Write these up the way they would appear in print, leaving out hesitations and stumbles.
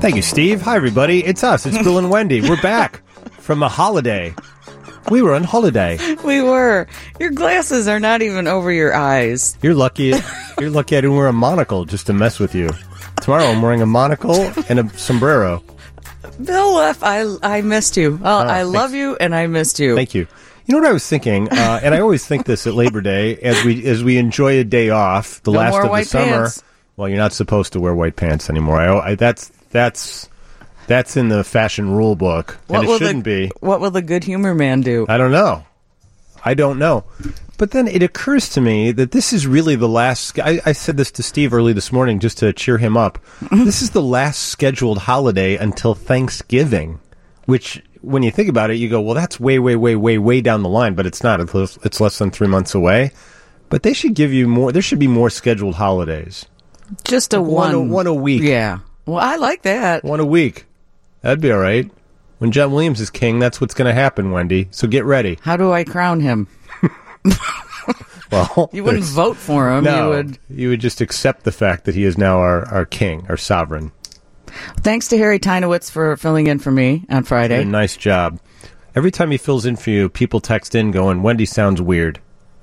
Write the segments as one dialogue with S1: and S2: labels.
S1: Thank you, Steve. Hi, everybody. It's us. It's Bill and Wendy. We're back from a holiday. We were on holiday.
S2: We were. Your glasses are not even over your eyes.
S1: You're lucky. You're lucky I didn't wear a monocle just to mess with you. Tomorrow I'm wearing a monocle and a sombrero.
S2: Bill left. I missed you. I love you, and I missed you.
S1: Thank you. You know what I was thinking, and I always think this at Labor Day, as we enjoy a day off, the last of the summer.
S2: Pants.
S1: Well, you're not supposed to wear white pants anymore. That's in the fashion rule book, and it shouldn't be.
S2: What will the good humor man do?
S1: I don't know. But then it occurs to me that this is really the last. I said this to Steve early this morning just to cheer him up. This is the last scheduled holiday until Thanksgiving, which, when you think about it, you go, well, that's way, way, way, way, way down the line. But it's not. It's less than 3 months away. But they should give you more. There should be more scheduled holidays.
S2: Just one
S1: a week.
S2: Yeah. Well, I like that.
S1: One a week. That'd be all right. When John Williams is king, that's what's going to happen, Wendy. So get ready.
S2: How do I crown him?
S1: Well,
S2: you wouldn't vote for him.
S1: No, you would just accept the fact that he is now our king, our sovereign.
S2: Thanks to Harry Tynowitz for filling in for me on Friday.
S1: Nice job. Every time he fills in for you, people text in going, Wendy sounds weird.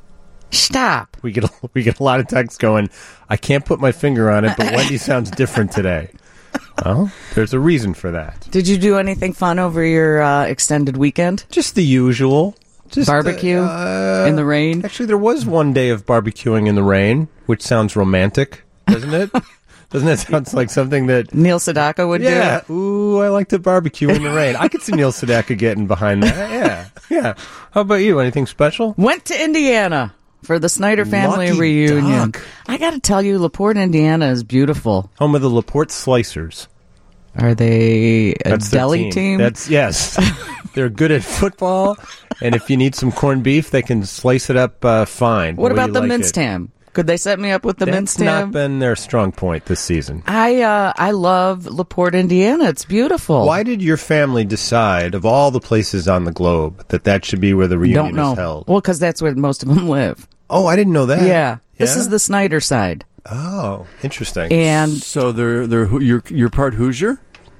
S2: Stop.
S1: We get a lot of texts going, I can't put my finger on it, but Wendy sounds different today. Well, there's a reason for that.
S2: Did you do anything fun over your extended weekend?
S1: Just the usual. Just
S2: barbecue in the rain?
S1: Actually, there was one day of barbecuing in the rain, which sounds romantic, doesn't it? Doesn't that sound like something that
S2: Neil Sedaka would do?
S1: Yeah. Ooh, I like to barbecue in the rain. I could see Neil Sedaka getting behind that. Yeah. How about you? Anything special?
S2: Went to Indiana for the Snyder family
S1: Lucky
S2: reunion.
S1: duck.
S2: I got to tell you, LaPorte, Indiana is beautiful.
S1: Home of the LaPorte Slicers.
S2: Are they a
S1: That's their
S2: deli team?
S1: Yes. They're good at football, and if you need some corned beef, they can slice it up fine.
S2: What about the minced ham? Could they set me up with the minced ham?
S1: That's not been their strong point this season.
S2: I love LaPorte, Indiana. It's beautiful.
S1: Why did your family decide, of all the places on the globe, that should be where the reunion is held?
S2: Well, because that's where most of them live.
S1: Oh, I didn't know that.
S2: Yeah. This is the Snyder side.
S1: Oh, interesting.
S2: And
S3: so you're part Hoosier?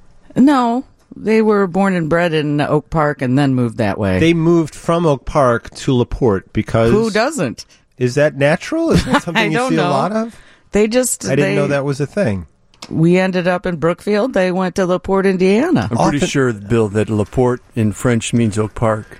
S2: No, they were born and bred in Oak Park and then moved that way.
S1: They moved from Oak Park to LaPorte because...
S2: Who doesn't?
S1: Is that natural? Is that something you see a lot of?
S2: I
S1: didn't know that was a thing.
S2: We ended up in Brookfield. They went to LaPorte, Indiana.
S3: I'm pretty sure, Bill, that LaPorte in French means Oak Park.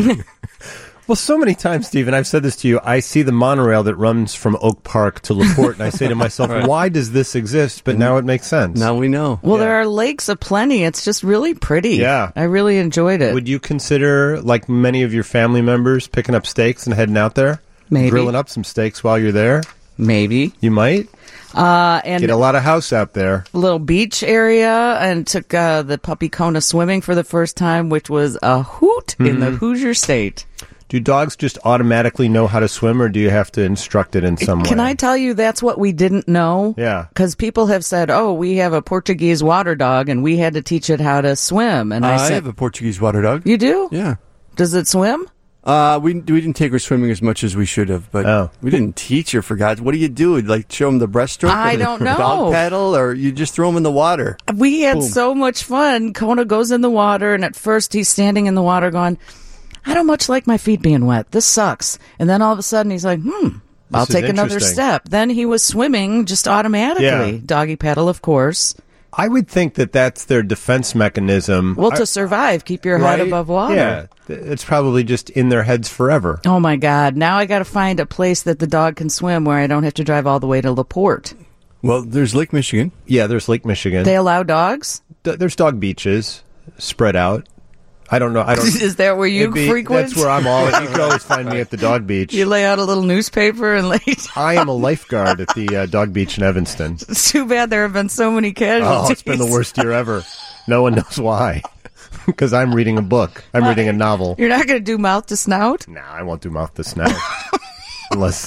S1: Well, so many times, Stephen, I've said this to you, I see the monorail that runs from Oak Park to LaPorte, and I say to myself, why does this exist? But now it makes sense.
S3: Now we know.
S2: Well, there are lakes aplenty. It's just really pretty.
S1: Yeah.
S2: I really enjoyed it.
S1: Would you consider, like many of your family members, picking up steaks and heading out there?
S2: Maybe.
S1: Grilling up some steaks while you're there?
S2: Maybe.
S1: You might?
S2: And
S1: get a lot of house out there.
S2: Little beach area, and took the puppy Kona swimming for the first time, which was a hoot in the Hoosier State.
S1: Do dogs just automatically know how to swim, or do you have to instruct it in some way?
S2: Can I tell you that's what we didn't know?
S1: Yeah.
S2: Because people have said, oh, we have a Portuguese water dog, and we had to teach it how to swim. And I said,
S3: have a Portuguese water dog.
S2: You do?
S3: Yeah.
S2: Does it swim?
S3: We didn't take her swimming as much as we should have, but we didn't teach her, for God's. What do you do? Like, show them the breaststroke?
S2: I don't know.
S3: Dog paddle, or you just throw them in the water?
S2: We had so much fun. Kona goes in the water, and at first he's standing in the water going, I don't much like my feet being wet. This sucks. And then all of a sudden he's like, I'll take another step. Then he was swimming just automatically.
S1: Yeah.
S2: Doggy paddle, of course.
S1: I would think that that's their defense mechanism.
S2: Well, to survive, keep your head above water.
S1: Yeah, it's probably just in their heads forever.
S2: Oh, my God. Now I got to find a place that the dog can swim where I don't have to drive all the way to LaPorte.
S3: Well, there's Lake Michigan.
S1: Yeah, there's Lake Michigan.
S2: They allow dogs?
S1: There's dog beaches spread out. I don't know.
S2: Is that where you frequent?
S1: That's where I'm always. You can always find me at the dog beach.
S2: You lay out a little newspaper and lay.
S1: I am a lifeguard at the dog beach in Evanston.
S2: It's too bad there have been so many casualties.
S1: Oh, it's been the worst year ever. No one knows why. Because I'm reading a book. I'm reading a novel.
S2: You're not going to do mouth to snout?
S1: No, I won't do mouth to snout. Unless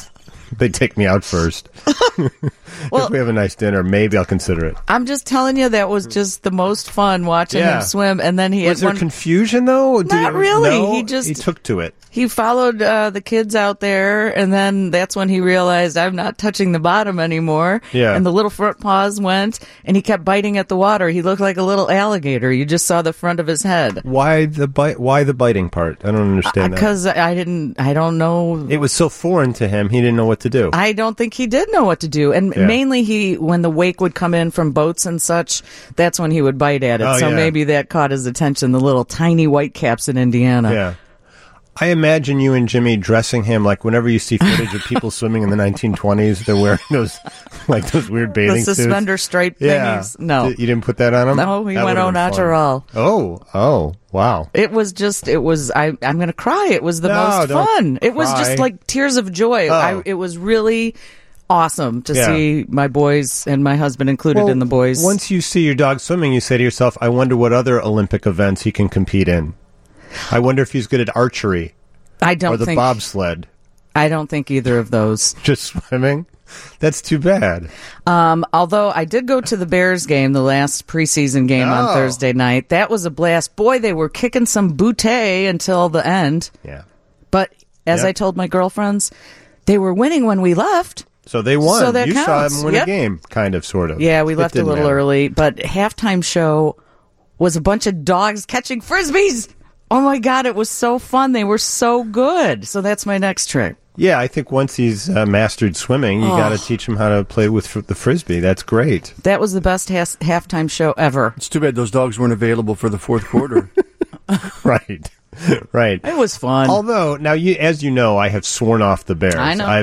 S1: They take me out first. Well, if we have a nice dinner, maybe I'll consider it.
S2: I'm just telling you, that was just the most fun watching him swim. And then
S1: was there confusion though?
S2: Not really.
S1: No? He took to it.
S2: He followed the kids out there, and then that's when he realized, I'm not touching the bottom anymore.
S1: Yeah.
S2: And the little front paws went, and he kept biting at the water. He looked like a little alligator. You just saw the front of his head.
S1: Why the biting part? I don't understand that.
S2: Because I don't know.
S1: It was so foreign to him, he didn't know what to do.
S2: I don't think he did know what to do. And mainly when the wake would come in from boats and such, that's when he would bite at it. So maybe that caught his attention, the little tiny white caps in Indiana.
S1: Yeah. I imagine you and Jimmy dressing him like whenever you see footage of people swimming in the 1920s, they're wearing those weird bathing suits.
S2: The suspender stripe thingies. No.
S1: You didn't put that on him?
S2: No, he went au natural.
S1: Oh, wow.
S2: I'm going to cry. It was the most fun. It was just like tears of joy. It was really awesome to see my boys and my husband included in the boys.
S1: Once you see your dog swimming, you say to yourself, I wonder what other Olympic events he can compete in. I wonder if he's good at archery. Or the bobsled.
S2: I don't think either of those.
S1: Just swimming? That's too bad.
S2: Although I did go to the Bears game, the last preseason game on Thursday night. That was a blast. Boy, they were kicking some bootay until the end.
S1: Yeah.
S2: But as I told my girlfriends, they were winning when we left.
S1: So they won.
S2: So that
S1: you
S2: counts.
S1: saw them win a game, kind of, sort of.
S2: Yeah, we left a little early. But halftime show was a bunch of dogs catching Frisbees. Oh, my God, it was so fun. They were so good. So that's my next trick.
S1: Yeah, I think once he's mastered swimming, you got to teach him how to play with the Frisbee. That's great.
S2: That was the best halftime show ever.
S3: It's too bad those dogs weren't available for the fourth quarter.
S1: Right.
S2: It was fun.
S1: Although, now, as you know, I have sworn off the Bears.
S2: I know.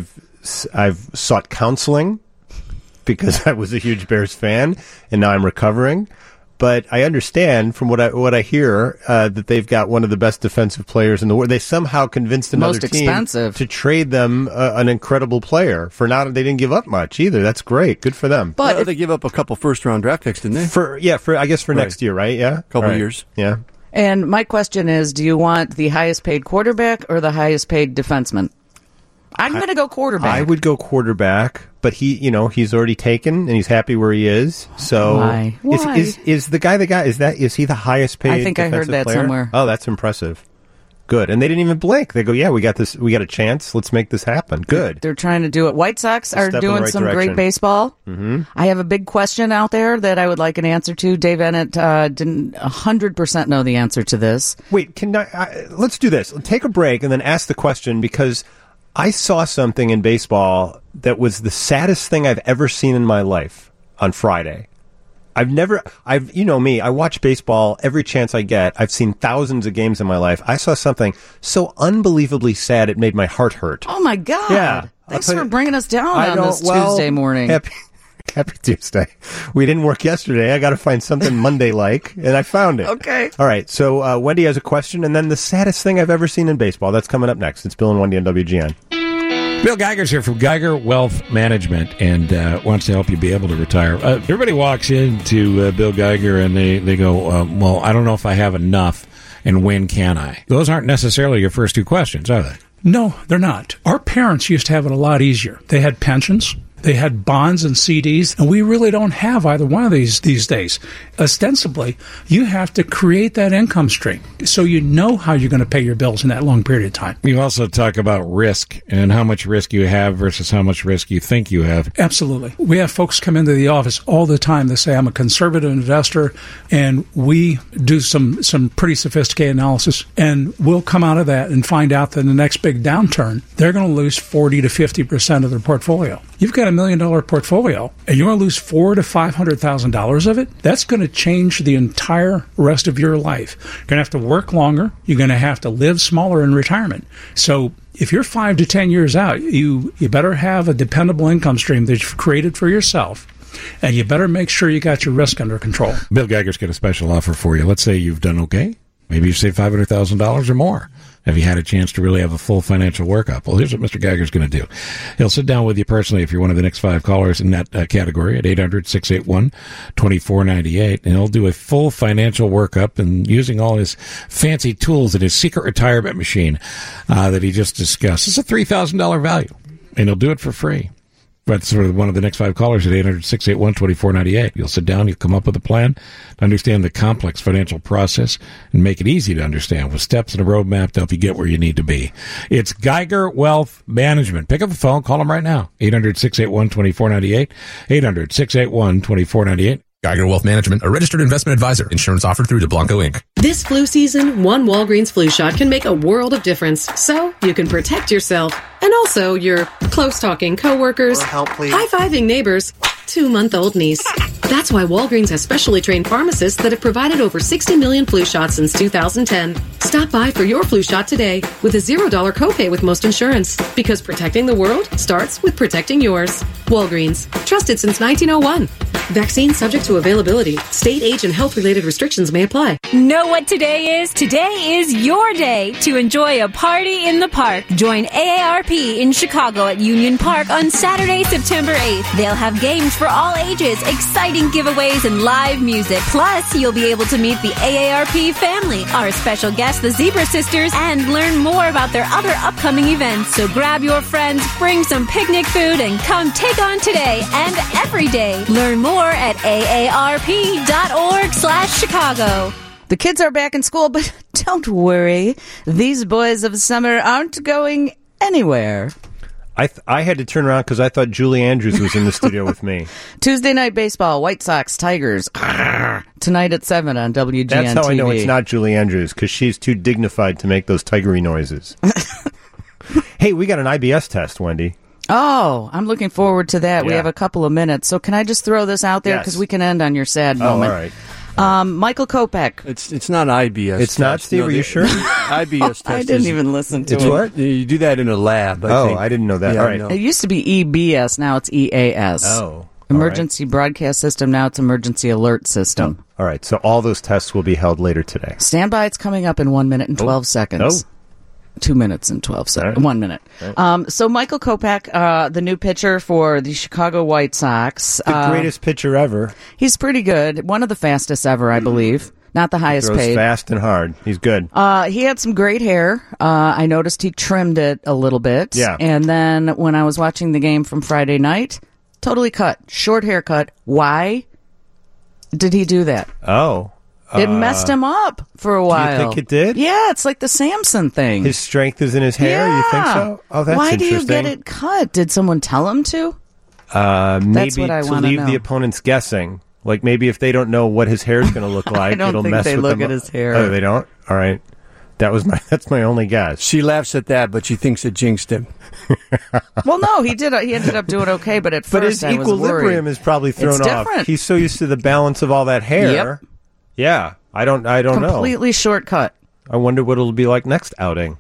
S1: I've sought counseling because I was a huge Bears fan, and now I'm recovering. But I understand from what I hear that they've got one of the best defensive players in the world. They somehow convinced another team to trade them an incredible player for they didn't give up much either. That's great, good for them.
S3: But they give up a couple first-round draft picks, didn't they?
S1: For next year, right? Yeah,
S3: couple years.
S1: Yeah.
S2: And my question is, do you want the highest paid quarterback or the highest paid defenseman? I'm going to go quarterback.
S1: I would go quarterback, but he's already taken and he's happy where he is. So
S2: Why?
S1: Is the guy is he the highest paid?
S2: I think I heard that
S1: player?
S2: somewhere.
S1: Oh, that's impressive. Good. And they didn't even blink. They go, yeah, we got this. We got a chance. Let's make this happen. Good.
S2: They're trying to do it. White Sox are doing some great baseball.
S1: Mm-hmm.
S2: I have a big question out there that I would like an answer to. Dave Ennett didn't 100% know the answer to this.
S1: Wait, let's do this. Take a break and then ask the question, because I saw something in baseball that was the saddest thing I've ever seen in my life on Friday. You know me, I watch baseball every chance I get. I've seen thousands of games in my life. I saw something so unbelievably sad it made my heart hurt.
S2: Oh, my God.
S1: Yeah.
S2: Thanks for bringing us down on this Tuesday morning.
S1: Happy Tuesday. We didn't work yesterday. I got to find something Monday-like, and I found it.
S2: Okay.
S1: All right, so Wendy has a question, and then the saddest thing I've ever seen in baseball. That's coming up next. It's Bill and Wendy on WGN.
S4: Bill Geiger's here from Geiger Wealth Management and wants to help you be able to retire. Everybody walks into Bill Geiger and they go, well, I don't know if I have enough, and when can I? Those aren't necessarily your first two questions, are they?
S5: No, they're not. Our parents used to have it a lot easier. They had pensions. They had bonds and CDs, and we really don't have either one of these days. Ostensibly, you have to create that income stream so you know how you're going to pay your bills in that long period of time.
S4: You also talk about risk and how much risk you have versus how much risk you think you have.
S5: Absolutely. We have folks come into the office all the time. They say, I'm a conservative investor, and we do some pretty sophisticated analysis, and we'll come out of that and find out that in the next big downturn, they're going to lose 40 to 50% of their portfolio. You've got $1 million portfolio, and you're going to lose $400,000 to $500,000 of it. That's going to change the entire rest of your life. You're going to have to work longer. You're going to have to live smaller in retirement. So if you're 5 to 10 years out, you better have a dependable income stream that you've created for yourself. And you better make sure you got your risk under control.
S4: Bill Geiger's got a special offer for you. Let's say you've done okay. Maybe you've saved $500,000 or more. Have you had a chance to really have a full financial workup? Well, here's what Mr. Geiger's going to do. He'll sit down with you personally if you're one of the next 5 callers in that category at 800-681-2498, and he'll do a full financial workup and using all his fancy tools in his secret retirement machine that he just discussed. It's a $3,000 value. and he'll do it for free. That's sort of one of the next 5 callers at 800-681-2498. You'll sit down, you'll come up with a plan to understand the complex financial process and make it easy to understand with steps and a roadmap to help you get where you need to be. It's Geiger Wealth Management. Pick up the phone, call them right now. 800-681-2498. 800-681-2498.
S6: Geiger Wealth Management, a registered investment advisor. Insurance offered through DeBlanco Inc.
S7: This flu season, one Walgreens flu shot can make a world of difference. So you can protect yourself and also your close-talking coworkers, high-fiving neighbors, 2-month-old niece. That's why Walgreens has specially trained pharmacists that have provided over 60 million flu shots since 2010. Stop by for your flu shot today with a $0 copay with most insurance. Because protecting the world starts with protecting yours. Walgreens. Trusted since 1901. Vaccine subject to availability. State, age, and health-related restrictions may apply.
S8: Know what today is? Today is your day to enjoy a party in the park. Join AARP in Chicago at Union Park on Saturday, September 8th. They'll have games for all ages, exciting giveaways, and live music. Plus, you'll be able to meet the AARP family, our special guests, the Zebra Sisters, and learn more about their other upcoming events. So grab your friends, bring some picnic food, and come take on today and every day. Learn more at aarp.org/Chicago.
S2: The kids are back in school, but don't worry. These boys of summer aren't going anywhere.
S1: I had to turn around because I thought Julie Andrews was in the studio with me.
S2: Tuesday night baseball, White Sox, Tigers. Tonight at 7 on WGN
S1: That's how
S2: TV.
S1: I know it's not Julie Andrews, because she's too dignified to make those tigery noises. Hey, we got an IBS test, Wendy.
S2: Oh, I'm looking forward to that.
S1: Yeah.
S2: We have a couple of minutes. So can I just throw this out there? Because we can end on your sad moment.
S1: All right.
S2: Michael Kopech.
S3: It's not IBS.
S1: It's not, Steve? Are you sure?
S3: IBS test.
S2: I didn't even listen to it.
S1: It's what?
S3: You do that in a lab. I think.
S1: I didn't know that.
S3: Yeah,
S1: all right.
S3: no.
S2: It used to be EBS. Now it's EAS.
S1: Oh.
S2: Emergency Broadcast System. Now it's Emergency Alert System.
S1: All right. So all those tests will be held later today.
S2: Stand by. It's coming up in 1 minute and 12 seconds. 2 minutes and 12 seconds.
S1: Right.
S2: 1 minute.
S1: Right.
S2: So Michael Kopech, the new pitcher for the Chicago White Sox.
S1: The greatest pitcher ever.
S2: He's pretty good. One of the fastest ever, I believe. Not the highest
S1: Throws
S2: paid.
S1: fast and hard. He's good.
S2: He had some great hair. I noticed he trimmed it a little bit.
S1: Yeah.
S2: And then when I was watching the game from Friday night, totally cut. Short haircut. Why did he do that?
S1: Oh.
S2: It messed him up for a while.
S1: Do you think it did?
S2: Yeah, it's like the Samson thing.
S1: His strength is in his hair?
S2: Yeah.
S1: You think so? Oh, that's
S2: Why
S1: interesting.
S2: do you get it cut? Did someone tell him to?
S1: Maybe
S2: what I
S1: to
S2: wanna
S1: leave
S2: know.
S1: the opponents guessing. Like maybe if they don't know what his hair is going to look like,
S2: I don't
S1: it'll
S2: think
S1: mess
S2: they
S1: with
S2: look
S1: them.
S2: at his hair.
S1: Oh, they don't? All right. That's my only guess.
S3: She laughs at that, but she thinks it jinxed him.
S2: Well, no, he did. He ended up doing okay, but at
S1: But
S2: first
S1: his
S2: I was
S1: equilibrium
S2: worried.
S1: is probably thrown
S2: It's
S1: off.
S2: different.
S1: He's so used to the balance of all that hair.
S2: Yep.
S1: Yeah. I don't know.
S2: Completely shortcut.
S1: I wonder what it'll be like next outing.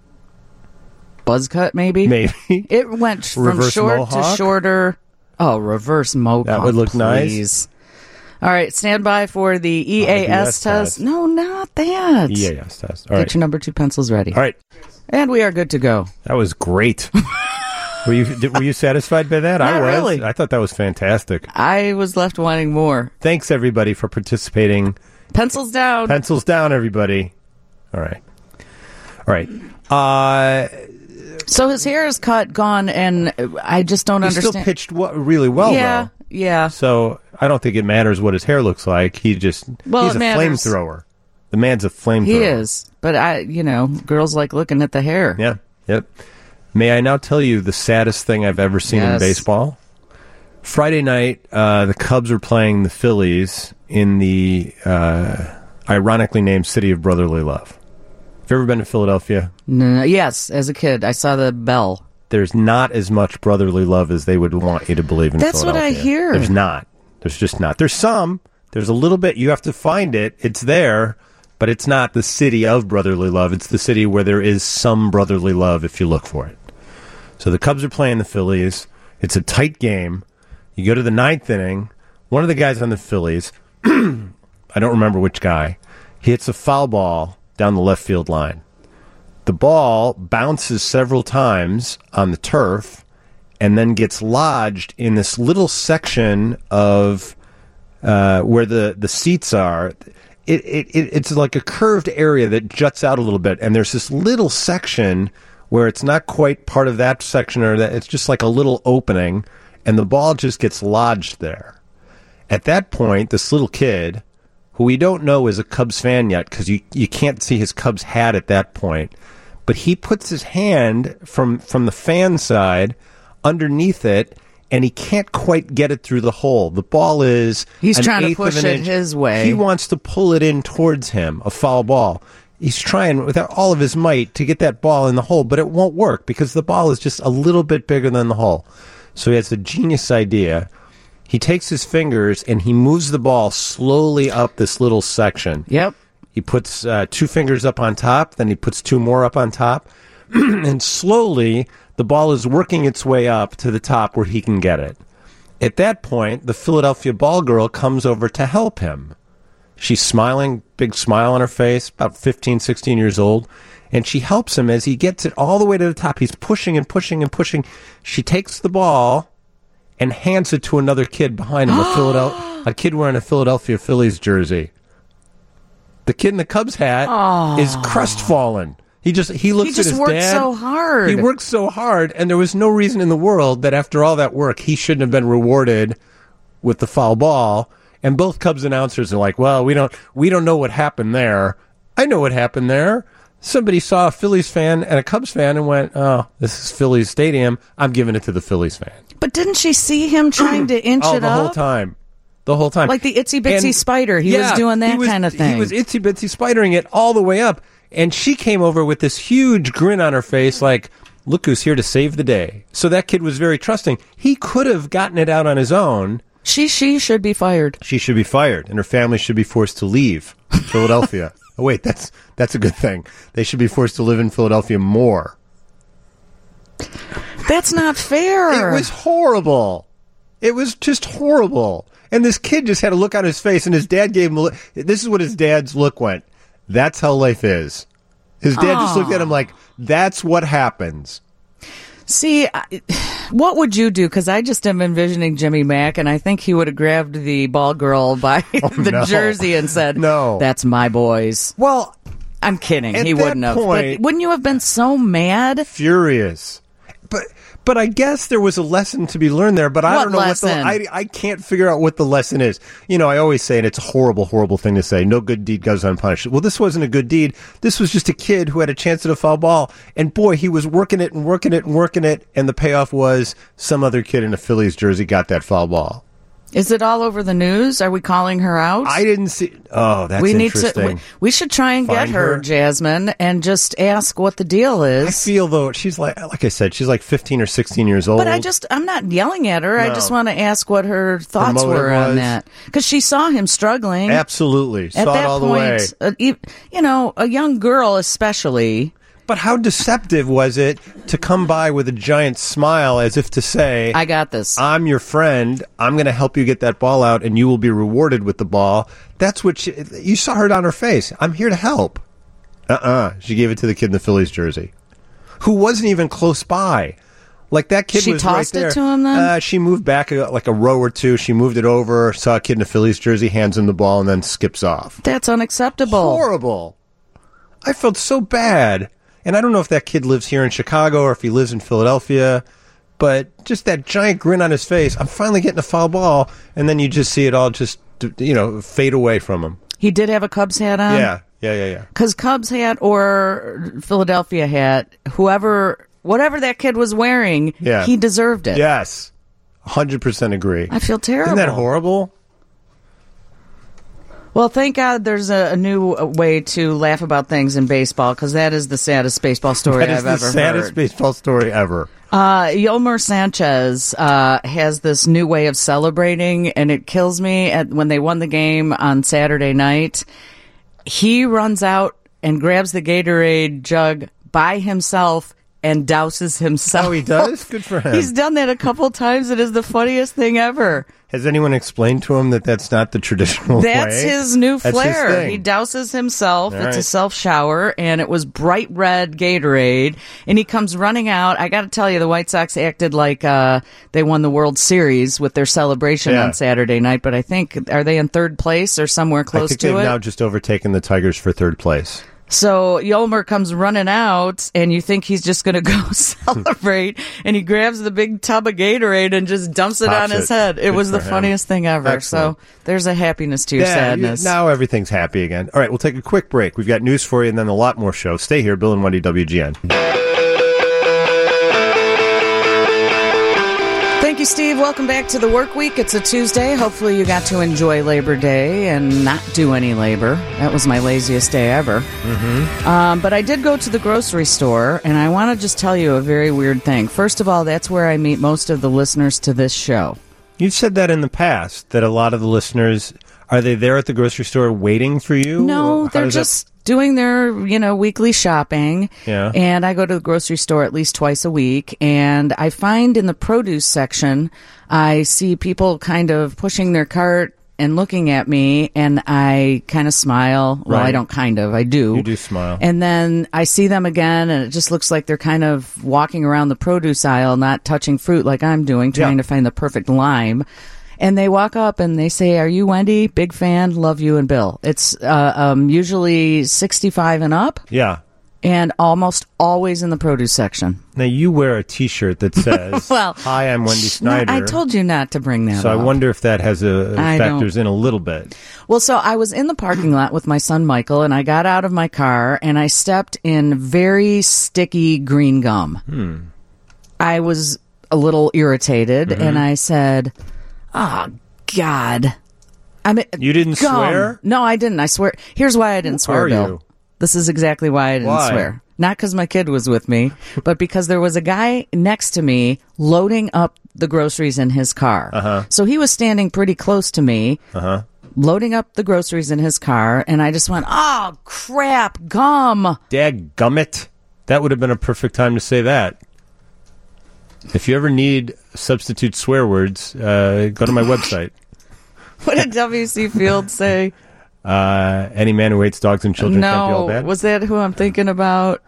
S2: Buzz cut, maybe?
S1: Maybe.
S2: It went from
S1: Reverse
S2: short
S1: mohawk?
S2: to shorter. Oh, reverse mohawk.
S1: That would look nice.
S2: please. All right, stand by for the EAS
S1: IBS
S2: test.
S1: test.
S2: No, not that.
S1: EAS test. All
S2: Get
S1: right.
S2: your number 2 pencils ready.
S1: All right.
S2: And we are good to go.
S1: That was great. Were you satisfied by that?
S2: Not
S1: I was.
S2: really.
S1: I thought that was fantastic.
S2: I was left wanting more.
S1: Thanks everybody for participating.
S2: Pencils down.
S1: Pencils down, everybody. All right. All right.
S2: So his hair is cut, gone, and I just don't
S1: He
S2: understand.
S1: still pitched really well,
S2: yeah,
S1: though.
S2: yeah.
S1: So I don't think it matters what his hair looks like. He's
S2: Well,
S1: a
S2: it matters.
S1: flamethrower. The man's a flamethrower.
S2: He is. But girls like looking at the hair.
S1: Yeah. Yep. May I now tell you the saddest thing I've ever seen in
S2: Yes.
S1: baseball? Friday night, the Cubs were playing the Phillies in the ironically named City of Brotherly Love. Have you ever been to Philadelphia?
S2: No, yes, as a kid, I saw the bell.
S1: There's not as much brotherly love as they would want you to believe in
S2: That's what I
S1: Philadelphia.
S2: hear.
S1: There's not. There's just not. There's some. There's a little bit. You have to find it. It's there, but it's not the city of brotherly love. It's the city where there is some brotherly love if you look for it. So the Cubs are playing the Phillies. It's a tight game. You go to the 9th inning. One of the guys on the Phillies, I don't remember which guy, he hits a foul ball down the left field line. The ball bounces several times on the turf and then gets lodged in this little section of where the seats are. It's like a curved area that juts out a little bit, and there's this little section where it's not quite part of that section, or that it's just like a little opening, and the ball just gets lodged there. At that point, this little kid, who we don't know is a Cubs fan yet, because you can't see his Cubs hat at that point, but he puts his hand from the fan side underneath it, and he can't quite get it through the hole. The ball is
S2: he's
S1: an
S2: trying to
S1: eighth
S2: push
S1: of an
S2: it
S1: inch.
S2: his way.
S1: He wants to pull it in towards him, a foul ball. He's trying with all of his might to get that ball in the hole, but it won't work because the ball is just a little bit bigger than the hole. So he has a genius idea. He takes his fingers and he moves the ball slowly up this little section.
S2: Yep.
S1: He puts 2 fingers up on top, then he puts 2 more up on top, and slowly the ball is working its way up to the top where he can get it. At that point, the Philadelphia ball girl comes over to help him. She's smiling, big smile on her face, about 15, 16 years old, and she helps him as he gets it all the way to the top. He's pushing and pushing and pushing. She takes the ball and hands it to another kid behind him, a kid wearing a Philadelphia Phillies jersey. The kid in the Cubs hat is crestfallen. He looks at his dad.
S2: Worked so hard.
S1: He worked so hard, and there was no reason in the world that after all that work, he shouldn't have been rewarded with the foul ball. And both Cubs announcers are like, well, we don't know what happened there. I know what happened there. Somebody saw a Phillies fan and a Cubs fan and went, oh, this is Phillies Stadium. I'm giving it to the Phillies fan.
S2: But didn't she see him trying to inch it up?
S1: The whole time.
S2: Like the itsy-bitsy spider. He was doing that kind of thing.
S1: He was itsy-bitsy spidering it all the way up. And she came over with this huge grin on her face like, look who's here to save the day. So that kid was very trusting. He could have gotten it out on his own.
S2: She should be fired.
S1: She should be fired, and her family should be forced to leave Philadelphia. Oh, wait, that's a good thing. They should be forced to live in Philadelphia more.
S2: That's not fair.
S1: It was horrible. It was just horrible. And this kid just had a look on his face, and his dad gave him a look. This is what his dad's look went. That's how life is. His dad just looked at him like, that's what happens.
S2: See, what would you do? Because I just am envisioning Jimmy Mack, and I think he would have grabbed the ball girl by the jersey and said,
S1: no,
S2: that's my boys.
S1: Well,
S2: I'm kidding. He wouldn't have. But wouldn't you have been so mad?
S1: Furious. But I guess there was a lesson to be learned there, but I don't know what I can't figure out what the lesson is. You know, I always say, and it's a horrible, horrible thing to say, no good deed goes unpunished. Well, this wasn't a good deed. This was just a kid who had a chance at a foul ball, and boy, he was working it and working it and working it, and the payoff was some other kid in a Phillies jersey got that foul ball.
S2: Is it all over the news? Are we calling her out?
S1: I didn't see. Oh, that's interesting.
S2: We should try and get her, Jasmine, and just ask what the deal is.
S1: I feel, though, she's like I said, she's like 15 or 16 years old.
S2: But I'm not yelling at her. No. I just want to ask what her thoughts were on that. Because she saw him struggling.
S1: Absolutely. Saw it all the way.
S2: You know, a young girl especially.
S1: But how deceptive was it to come by with a giant smile as if to say,
S2: I got this.
S1: I'm your friend. I'm going to help you get that ball out, and you will be rewarded with the ball. That's what you saw her on her face. I'm here to help. She gave it to the kid in the Phillies jersey, who wasn't even close by. Like that kid was right there. She tossed
S2: it to him then?
S1: She moved back like a row or two. She moved it over, saw a kid in a Phillies jersey, hands him the ball, and then skips off.
S2: That's unacceptable.
S1: Horrible. I felt so bad. And I don't know if that kid lives here in Chicago or if he lives in Philadelphia, but just that giant grin on his face. I'm finally getting a foul ball, and then you just see it all just, fade away from him.
S2: He did have a Cubs hat on?
S1: Yeah.
S2: Because Cubs hat or Philadelphia hat, whatever that kid was wearing, he deserved it.
S1: Yes. 100% agree.
S2: I feel terrible.
S1: Isn't that horrible?
S2: Well, thank God there's a new way to laugh about things in baseball, because that is the saddest baseball story I've ever heard.
S1: That is the saddest baseball story ever.
S2: Yolmer Sanchez has this new way of celebrating, and it kills me. When they won the game on Saturday night, he runs out and grabs the Gatorade jug by himself and douses himself.
S1: Oh, he does? Good for him.
S2: He's done that a couple times. It is the funniest thing ever.
S1: Has anyone explained to him that that's not the traditional way?
S2: That's his new flair. He douses himself. It's a self-shower, and it was bright red Gatorade, and he comes running out. I got to tell you, the White Sox acted like they won the World Series with their celebration on Saturday night, but I think, are they in third place or somewhere close to it?
S1: I think they've now just overtaken the Tigers for third place.
S2: So Yolmer comes running out, and you think he's just going to go celebrate, and he grabs the big tub of Gatorade and just dumps it on his head. It was the funniest thing ever.
S1: Excellent.
S2: So there's a happiness to your sadness.
S1: Now everything's happy again. All right, we'll take a quick break. We've got news for you and then a lot more show. Stay here, Bill and Wendy, WGN.
S2: Thank you, Steve. Welcome back to the work week. It's a Tuesday. Hopefully you got to enjoy Labor Day and not do any labor. That was my laziest day ever. Mm-hmm. But I did go to the grocery store, and I want to just tell you a very weird thing. First of all, that's where I meet most of the listeners to this show.
S1: You've said that in the past, that a lot of the listeners, are they there at the grocery store waiting for you?
S2: No, they're just doing their, weekly shopping.
S1: Yeah.
S2: And I go to the grocery store at least twice a week. And I find in the produce section, I see people kind of pushing their cart and looking at me, and I kind of smile. Well, I don't kind of. I do.
S1: You do smile.
S2: And then I see them again, and it just looks like they're kind of walking around the produce aisle, not touching fruit like I'm doing, trying to find the perfect lime. And they walk up and they say, "Are you Wendy? Big fan. Love you and Bill." It's usually 65 and up.
S1: Yeah.
S2: And almost always in the produce section.
S1: Now, you wear a T-shirt that says, "Hi, I'm Wendy Snyder."
S2: I told you not to bring that up.
S1: So I wonder if that has factors in a little bit.
S2: Well, so I was in the parking lot with my son Michael, and I got out of my car, and I stepped in very sticky green gum. I was a little irritated, and I said, "Oh, God." I mean,
S1: you didn't swear?
S2: No, I didn't. I swear. Here's why I didn't swear, Bill.
S1: You?
S2: This is exactly why I didn't swear. Not because my kid was with me, but because there was a guy next to me loading up the groceries in his car. So he was standing pretty close to me, loading up the groceries in his car, and I just went, "Oh, crap, gum."
S1: Dadgummit. That would have been a perfect time to say that. If you ever need substitute swear words, go to my website.
S2: What did W.C. Fields say?
S1: Any man who hates dogs and children can't be all bad.
S2: Was that who I'm thinking about?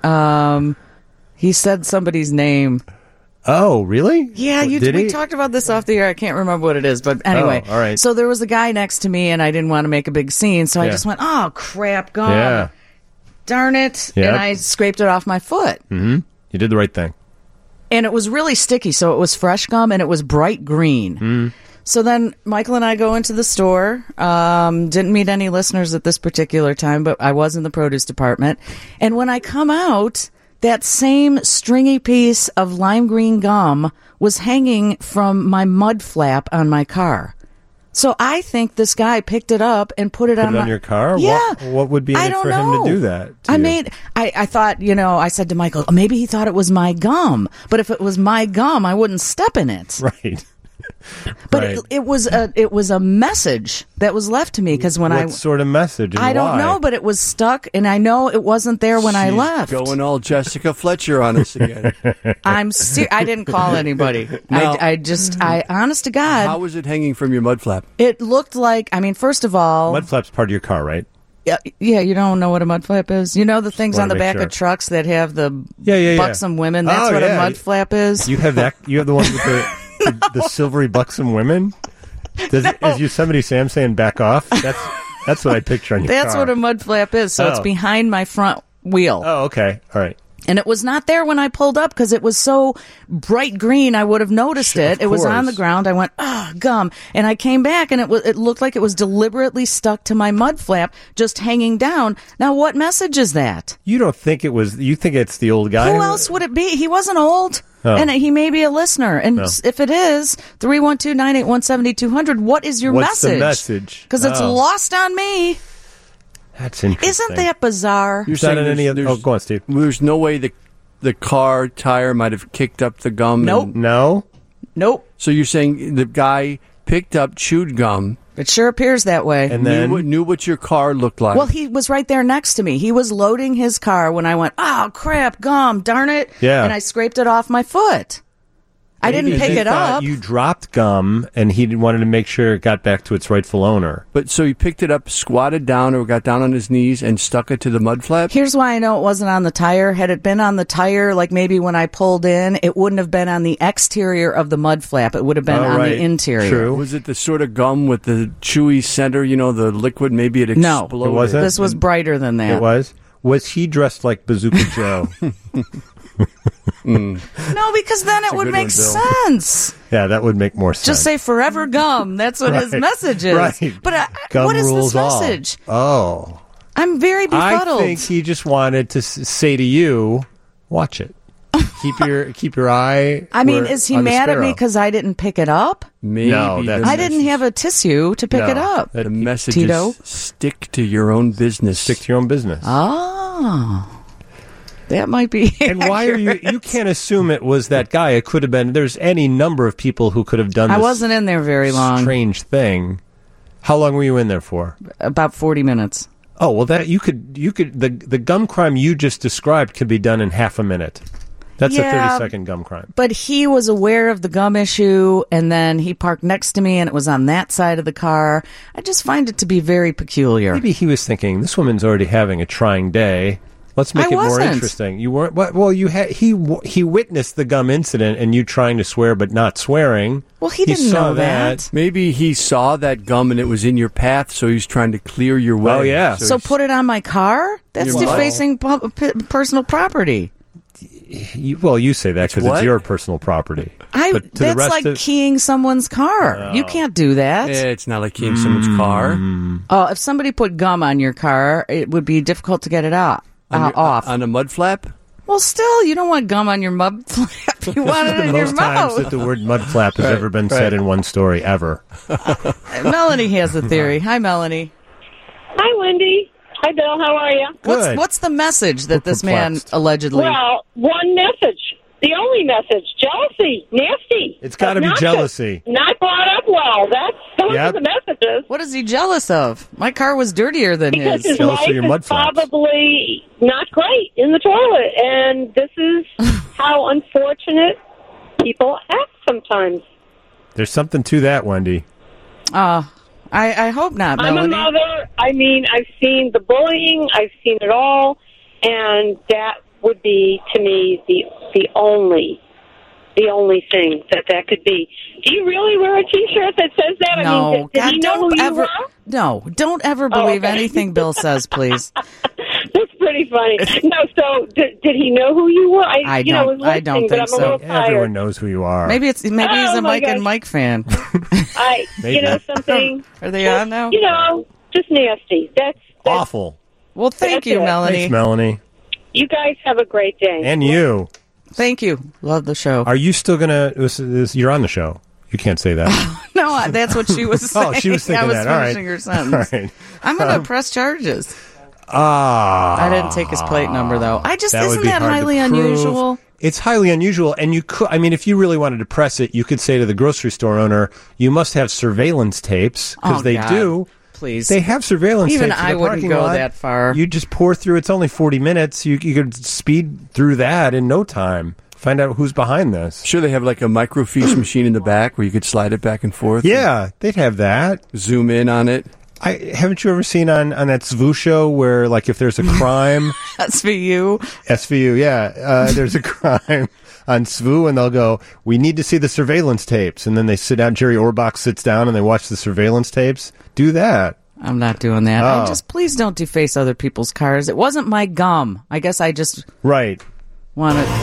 S2: He said somebody's name.
S1: Oh, really?
S2: Yeah, we talked about this off the air. I can't remember what it is, but anyway.
S1: All right.
S2: So there was a guy next to me, and I didn't want to make a big scene, so I just went, "Oh, crap, gum.
S1: Yeah.
S2: Darn it."
S1: Yep.
S2: And I scraped it off my foot.
S1: Mm-hmm. You did the right thing.
S2: And it was really sticky, so it was fresh gum, and it was bright green. So then Michael and I go into the store. Didn't meet any listeners at this particular time, but I was in the produce department. And when I come out, that same stringy piece of lime green gum was hanging from my mud flap on my car. So I think this guy picked it up and put it on
S1: your car?
S2: Yeah.
S1: What would be in it for him to do that?
S2: I thought, I said to Michael, maybe he thought it was my gum. But if it was my gum, I wouldn't step in it.
S1: Right.
S2: But it was a message that was left to me because
S1: what sort of message? And
S2: I don't know, but it was stuck, and I know it wasn't there when I left.
S3: Going all Jessica Fletcher on us again.
S2: I didn't call anybody.
S3: No.
S2: I honest to God.
S3: How was it hanging from your mud flap?
S2: It looked like. First of all,
S1: mud flap's part of your car, right?
S2: Yeah, you don't know what a mud flap is? You know the things on the back of trucks that have the buxom women? That's what a mud flap is?
S1: You have that? You have the one with the silvery buxom women? Is Yosemite Sam saying back off? That's what I picture on your car.
S2: That's what a mud flap is. So it's behind my front wheel.
S1: Oh, okay. All right.
S2: And it was not there when I pulled up because it was so bright green. I would have noticed it. It was on the ground. I went, gum. And I came back, and it looked like it was deliberately stuck to my mud flap, just hanging down. Now, what message is that?
S1: You don't think it was? You think it's the old guy?
S2: Who else would it be? He wasn't old. Oh. And he may be a listener. And if it is, 312-981-7200, what is your
S1: What's
S2: message?
S1: The message?
S2: Because it's lost on me.
S1: That's interesting.
S2: Isn't that bizarre?
S3: You're saying
S1: go on, Steve.
S3: There's no way the car tire might have kicked up the gum?
S2: Nope.
S1: Nope.
S3: So you're saying the guy picked up chewed gum.
S2: It sure appears that way.
S3: And then knew what your car looked like.
S2: Well, he was right there next to me. He was loading his car when I went, "Oh, crap, gum, darn it."
S1: Yeah.
S2: And I scraped it off my foot. I didn't pick it up.
S1: You dropped gum, and he wanted to make sure it got back to its rightful owner.
S3: But so he picked it up, squatted down, or got down on his knees and stuck it to the mud flap?
S2: Here's why I know it wasn't on the tire. Had it been on the tire, like maybe when I pulled in, it wouldn't have been on the exterior of the mud flap. It would have been on the interior.
S1: True.
S3: Was it the sort of gum with the chewy center, the liquid? Maybe it exploded.
S1: No, it wasn't.
S2: This was brighter than that.
S1: It was? Was he dressed like Bazooka Joe?
S2: No, because then it would make sense.
S1: Yeah, that would make more sense.
S2: Just say forever gum. That's what his message is.
S1: Right.
S2: But
S1: Gum
S2: what is
S1: rules
S2: this message?
S1: Oh.
S2: I'm very befuddled.
S1: I think he just wanted to say to you, watch it. Keep your eye.
S2: I mean, is he mad at me because I didn't pick it up?
S3: Maybe.
S1: No,
S2: I didn't have a tissue to pick it up.
S3: The message
S2: Tito?
S3: is stick to your own business.
S1: Stick to your own business.
S2: Oh. That might be
S1: And why are you can't assume it was that guy. It could have been, there's any number of people who could have done this.
S2: I wasn't in there very long.
S1: Strange thing. How long were you in there for?
S2: About 40 minutes.
S1: Oh, well, that you could the gum crime you just described could be done in half a minute. That's a 30-second gum crime.
S2: But he was aware of the gum issue, and then he parked next to me, and it was on that side of the car. I just find it to be very peculiar.
S1: Maybe he was thinking, this woman's already having a trying day. Let's make it more interesting. You weren't. Well, he witnessed the gum incident, and you trying to swear but not swearing.
S2: Well, he didn't know that.
S3: Maybe he saw that gum and it was in your path, so he's trying to clear your way.
S1: Oh yeah.
S2: So put it on my car? That's defacing personal property.
S1: You say that because it's your personal property.
S2: That's like keying someone's car. You can't do that.
S3: It's not like keying someone's car.
S2: Oh, if somebody put gum on your car, it would be difficult to get it off.
S3: On a mud flap?
S2: Well, still, you don't want gum on your mud flap. You want it in your mouth.
S1: Most times that the word mud flap has ever been said in one story, ever.
S2: Melanie has a theory. Hi, Melanie.
S9: Hi, Wendy. Hi, Bill. How are you?
S1: Good.
S2: What's the message that this man allegedly...
S9: Well, one message. The only message. Jealousy. Nasty.
S1: It's got to be jealousy.
S9: Not brought up well. That's those are the messages.
S2: What is he jealous of? My car was dirtier than
S9: because his
S1: jealous
S9: life
S1: of your mud
S9: is
S1: flaps.
S9: probably not great in the toilet. And this is how unfortunate people act sometimes.
S1: There's something to that, Wendy.
S2: I hope not, Melanie.
S9: I'm a mother. I mean, I've seen the bullying. I've seen it all. And that would be, to me, the only thing that could be. Do you really wear a T-shirt that says that?
S2: No,
S9: I mean, did he know who you were?
S2: No, don't ever believe anything Bill says, please.
S9: That's pretty funny. No, so did he know who you were? I don't
S2: think so.
S1: Everyone knows who you are.
S2: Maybe he's a Mike and Mike fan.
S9: Something.
S2: Are they on now?
S9: Just nasty. That's
S1: awful.
S2: Well, thank you, Melanie.
S1: Thanks, Melanie.
S9: You guys have a great day.
S1: And you.
S2: Thank you. Love the show.
S1: Are you still going to... You're on the show. You can't say that.
S2: No, that's what she was saying.
S1: Oh, she was thinking that. All right.
S2: finishing her sentence.
S1: All right.
S2: I'm going to press charges. I didn't take his plate number, though. Isn't that highly unusual?
S1: It's highly unusual, and you could... I mean, if you really wanted to press it, you could say to the grocery store owner, you must have surveillance tapes, because they do.
S2: Please.
S1: They have surveillance
S2: Even
S1: tapes.
S2: I wouldn't go that far.
S1: You just pour through. It's only 40 minutes. You could speed through that in no time. Find out who's behind this.
S3: Sure, they have like a microfiche machine in the back where you could slide it back and forth.
S1: Yeah, they'd have that.
S3: Zoom in on it.
S1: Haven't you ever seen on that SVU show where, like, if there's a crime... SVU, yeah. There's a crime on SVU, and they'll go, we need to see the surveillance tapes. And then they sit down, Jerry Orbach sits down, and they watch the surveillance tapes. Do that.
S2: I'm not doing that. Please don't deface other people's cars. It wasn't my gum. I guess I just...
S1: Right.
S2: Want to...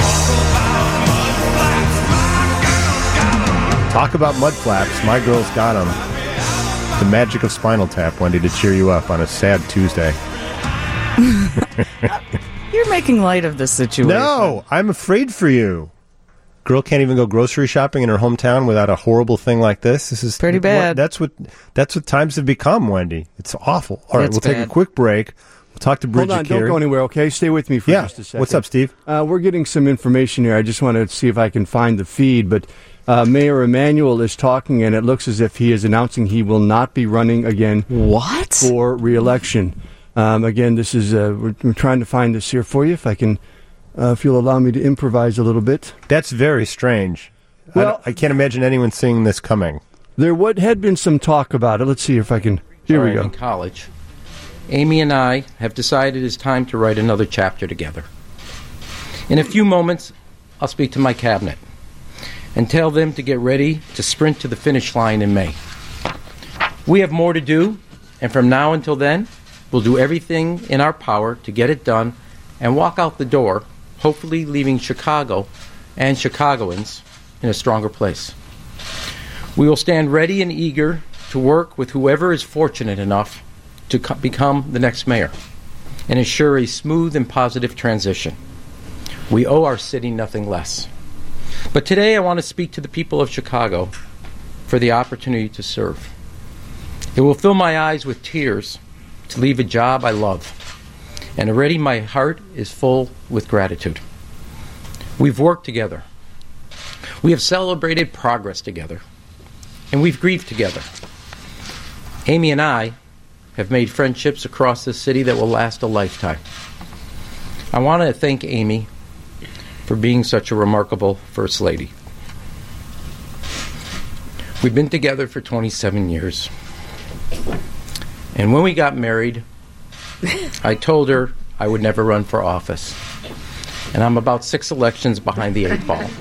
S1: Talk about mud flaps. My girl's got them. The magic of Spinal Tap, Wendy, to cheer you up on a sad Tuesday.
S2: You're making light of this situation.
S1: No, I'm afraid for you. Girl can't even go grocery shopping in her hometown without a horrible thing like this. This is
S2: pretty bad.
S1: That's what times have become, Wendy. It's awful. All right, we'll take a quick break. We'll talk to Bridget.
S3: Hold on, don't go anywhere, okay? Stay with me for just a second.
S1: What's up, Steve?
S3: We're getting some information here. I just want to see if I can find the feed, but Mayor Emanuel is talking, and it looks as if he is announcing he will not be running again.
S2: What?
S3: For re-election. Again, this is we're trying to find this here for you. If I can, if you'll allow me to improvise a little bit.
S1: That's very strange. Well, I can't imagine anyone seeing this coming.
S3: There had been some talk about it. Let's see if I can. Here we go.
S10: In college, Amy and I have decided it's time to write another chapter together. In a few moments, I'll speak to my cabinet and tell them to get ready to sprint to the finish line in May. We have more to do, and from now until then, We'll do everything in our power to get it done and walk out the door, hopefully leaving Chicago and Chicagoans in a stronger place. We will stand ready and eager to work with whoever is fortunate enough to become the next mayor and ensure a smooth and positive transition. We owe our city nothing less. But today I want to speak to the people of Chicago for the opportunity to serve. It will fill my eyes with tears to leave a job I love, and already my heart is full with gratitude. We've worked together. We have celebrated progress together, and we've grieved together. Amy and I have made friendships across this city that will last a lifetime. I want to thank Amy for being such a remarkable First Lady. We've been together for 27 years. And when we got married, I told her I would never run for office. And I'm about 6 elections behind the 8 ball.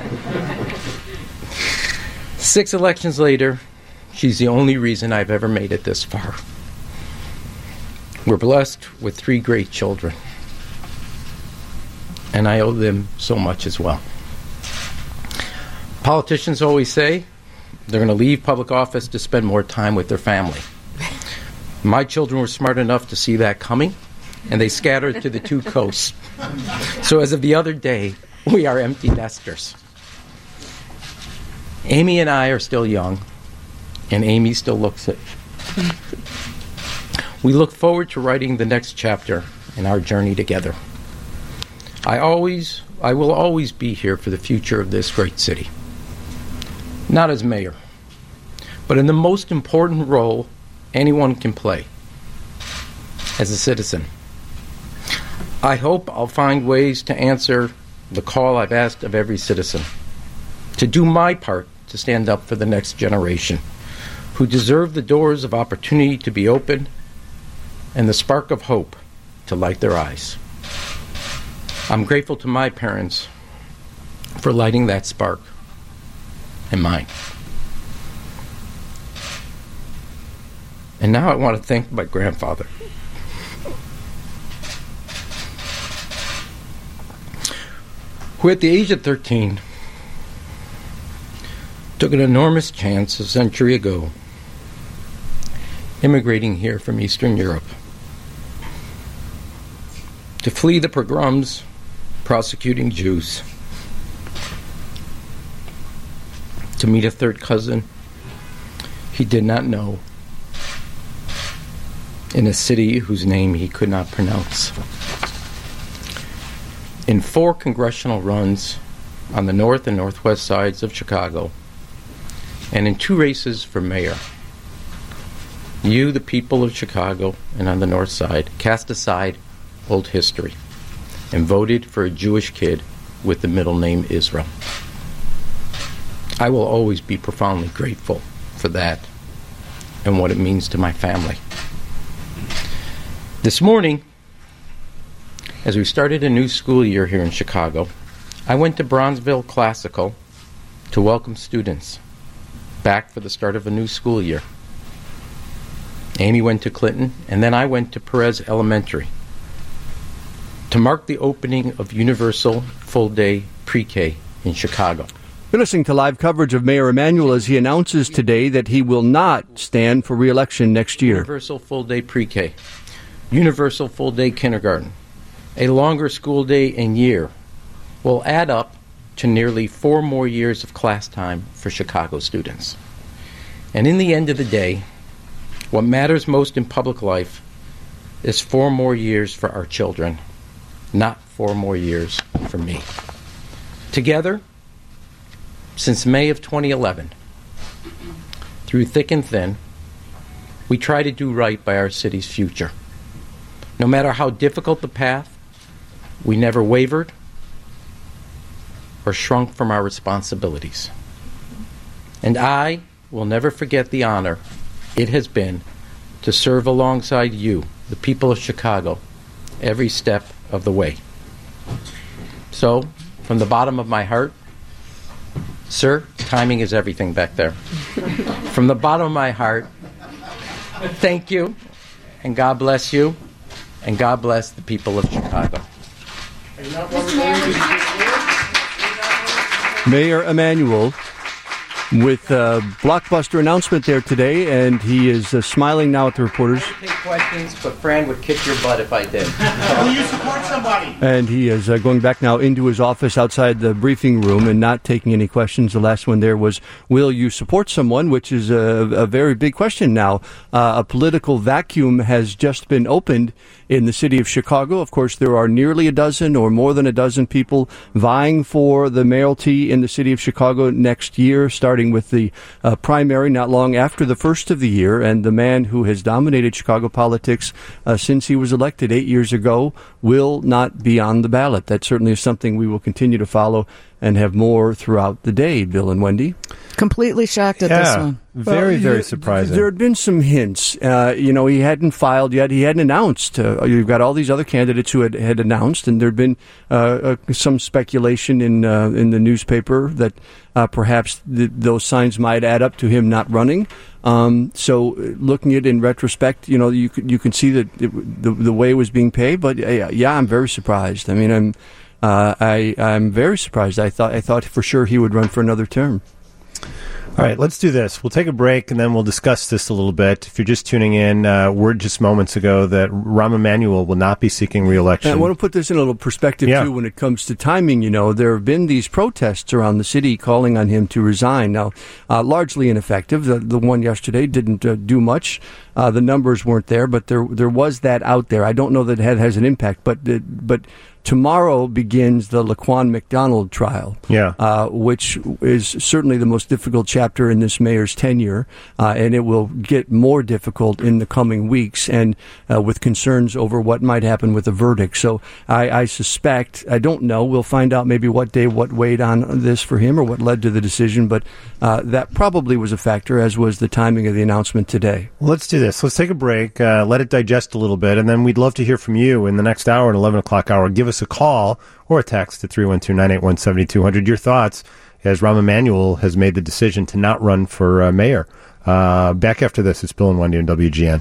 S10: 6 elections later, she's the only reason I've ever made it this far. We're blessed with 3 great children. And I owe them so much as well. Politicians always say they're going to leave public office to spend more time with their family. My children were smart enough to see that coming, and they scattered to the 2 coasts. So as of the other day, we are empty nesters. Amy and I are still young, and Amy still looks it. We look forward to writing the next chapter in our journey together. I will always be here for the future of this great city. Not as mayor, but in the most important role anyone can play, as a citizen. I hope I'll find ways to answer the call I've asked of every citizen, to do my part to stand up for the next generation, who deserve the doors of opportunity to be opened and the spark of hope to light their eyes. I'm grateful to my parents for lighting that spark in mine. And now I want to thank my grandfather. Who at the age of 13 took an enormous chance a century ago, immigrating here from Eastern Europe to flee the pogroms prosecuting Jews, to meet a third cousin he did not know in a city whose name he could not pronounce. In 4 congressional runs on the north and northwest sides of Chicago, and in 2 races for mayor, you, the people of Chicago and on the north side, cast aside old history and voted for a Jewish kid with the middle name Israel. I will always be profoundly grateful for that and what it means to my family. This morning, as we started a new school year here in Chicago, I went to Bronzeville Classical to welcome students back for the start of a new school year. Amy went to Clinton, and then I went to Perez Elementary to mark the opening of Universal Full-Day Pre-K in Chicago.
S3: You're listening to live coverage of Mayor Emanuel as he announces today that he will not stand for re-election next year.
S10: Universal Full-Day Pre-K, Universal Full-Day Kindergarten, a longer school day and year will add up to nearly 4 more years of class time for Chicago students. And in the end of the day, what matters most in public life is 4 more years for our children, not 4 more years for me. Together, since May of 2011, through thick and thin, we try to do right by our city's future. No matter how difficult the path, we never wavered or shrunk from our responsibilities. And I will never forget the honor it has been to serve alongside you, the people of Chicago, every step of the way. So, from the bottom of my heart, sir, timing is everything back there. From the bottom of my heart, thank you, and God bless you. And God bless the people of Chicago.
S3: Mayor Emanuel with a blockbuster announcement there today, and he is smiling now at the reporters.
S10: I would take questions, but Fran would kick your butt if I did.
S11: Will you support somebody?
S3: And he is going back now into his office outside the briefing room and not taking any questions. The last one there was, will you support someone, which is a very big question now. A political vacuum has just been opened in the city of Chicago. Of course, there are nearly a dozen or more than a dozen people vying for the mayoralty in the city of Chicago next year, starting with the primary not long after the first of the year. And the man who has dominated Chicago politics since he was elected 8 years ago will not be on the ballot. That certainly is something we will continue to follow and have more throughout the day, Bill and Wendy.
S2: Completely shocked at this one.
S1: Very surprising.
S3: There had been some hints. He hadn't filed yet. He hadn't announced. You've got all these other candidates who had announced, and there had been some speculation in the newspaper that perhaps those signs might add up to him not running. So looking at it in retrospect, you can see that the way it was being paid. But yeah, I'm very surprised. I mean, I'm very surprised. I thought for sure he would run for another term.
S1: All right, let's do this. We'll take a break, and then we'll discuss this a little bit. If you're just tuning in, word just moments ago that Rahm Emanuel will not be seeking re-election.
S3: I want to put this in a little perspective, too, when it comes to timing. There have been these protests around the city calling on him to resign. Now, largely ineffective. The one yesterday didn't do much. The numbers weren't there, but there was that out there. I don't know that it has an impact, but tomorrow begins the Laquan McDonald trial, which is certainly the most difficult chapter in this mayor's tenure, and it will get more difficult in the coming weeks, and with concerns over what might happen with the verdict. So I suspect, I don't know, we'll find out maybe what weighed on this for him or what led to the decision, but that probably was a factor, as was the timing of the announcement today.
S1: Well, let's do this. Let's take a break, let it digest a little bit, and then we'd love to hear from you in the next hour, at 11 o'clock hour. Give us a call or a text at 312-981-7200. Your thoughts as Rahm Emanuel has made the decision to not run for mayor. Back after this, it's Bill and Wendy on WGN.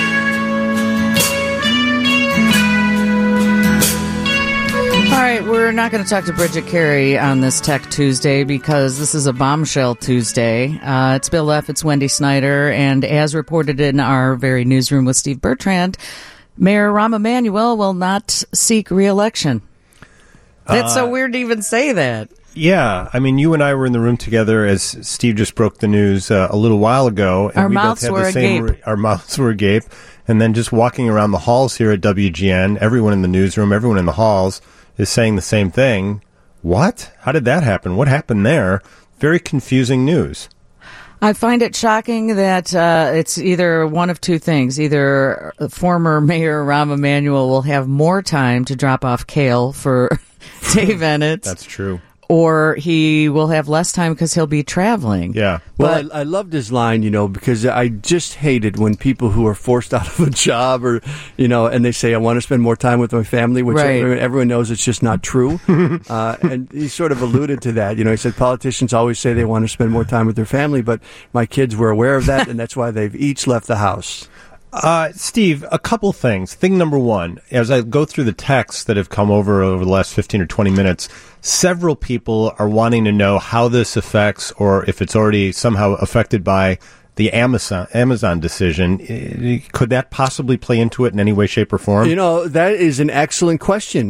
S2: All right, we're not going to talk to Bridget Carey on this Tech Tuesday because this is a bombshell Tuesday. It's Bill F., it's Wendy Snyder, and as reported in our very newsroom with Steve Bertrand, Mayor Rahm Emanuel will not seek re-election. That's so weird to even say that.
S1: Yeah, I mean, you and I were in the room together as Steve just broke the news a little while ago, and
S2: our mouths were agape.
S1: Our mouths were agape, and then just walking around the halls here at WGN, everyone in the newsroom, everyone in the halls is saying the same thing. What? How did that happen? What happened there? Very confusing news.
S2: I find it shocking that it's either one of two things. Either former Mayor Rahm Emanuel will have more time to drop off kale for Dave Ennett.
S1: That's true.
S2: Or he will have less time because he'll be traveling.
S1: Yeah.
S3: Well, I loved his line, because I just hate it when people who are forced out of a job or, and they say, I want to spend more time with my family, which everyone knows it's just not true. And he sort of alluded to that. He said politicians always say they want to spend more time with their family, but my kids were aware of that, and that's why they've each left the house.
S1: Steve, a couple things. Thing number one, as I go through the texts that have come over the last 15 or 20 minutes, several people are wanting to know how this affects, or if it's already somehow affected by the Amazon decision. Could that possibly play into it in any way, shape, or form?
S3: That is an excellent question.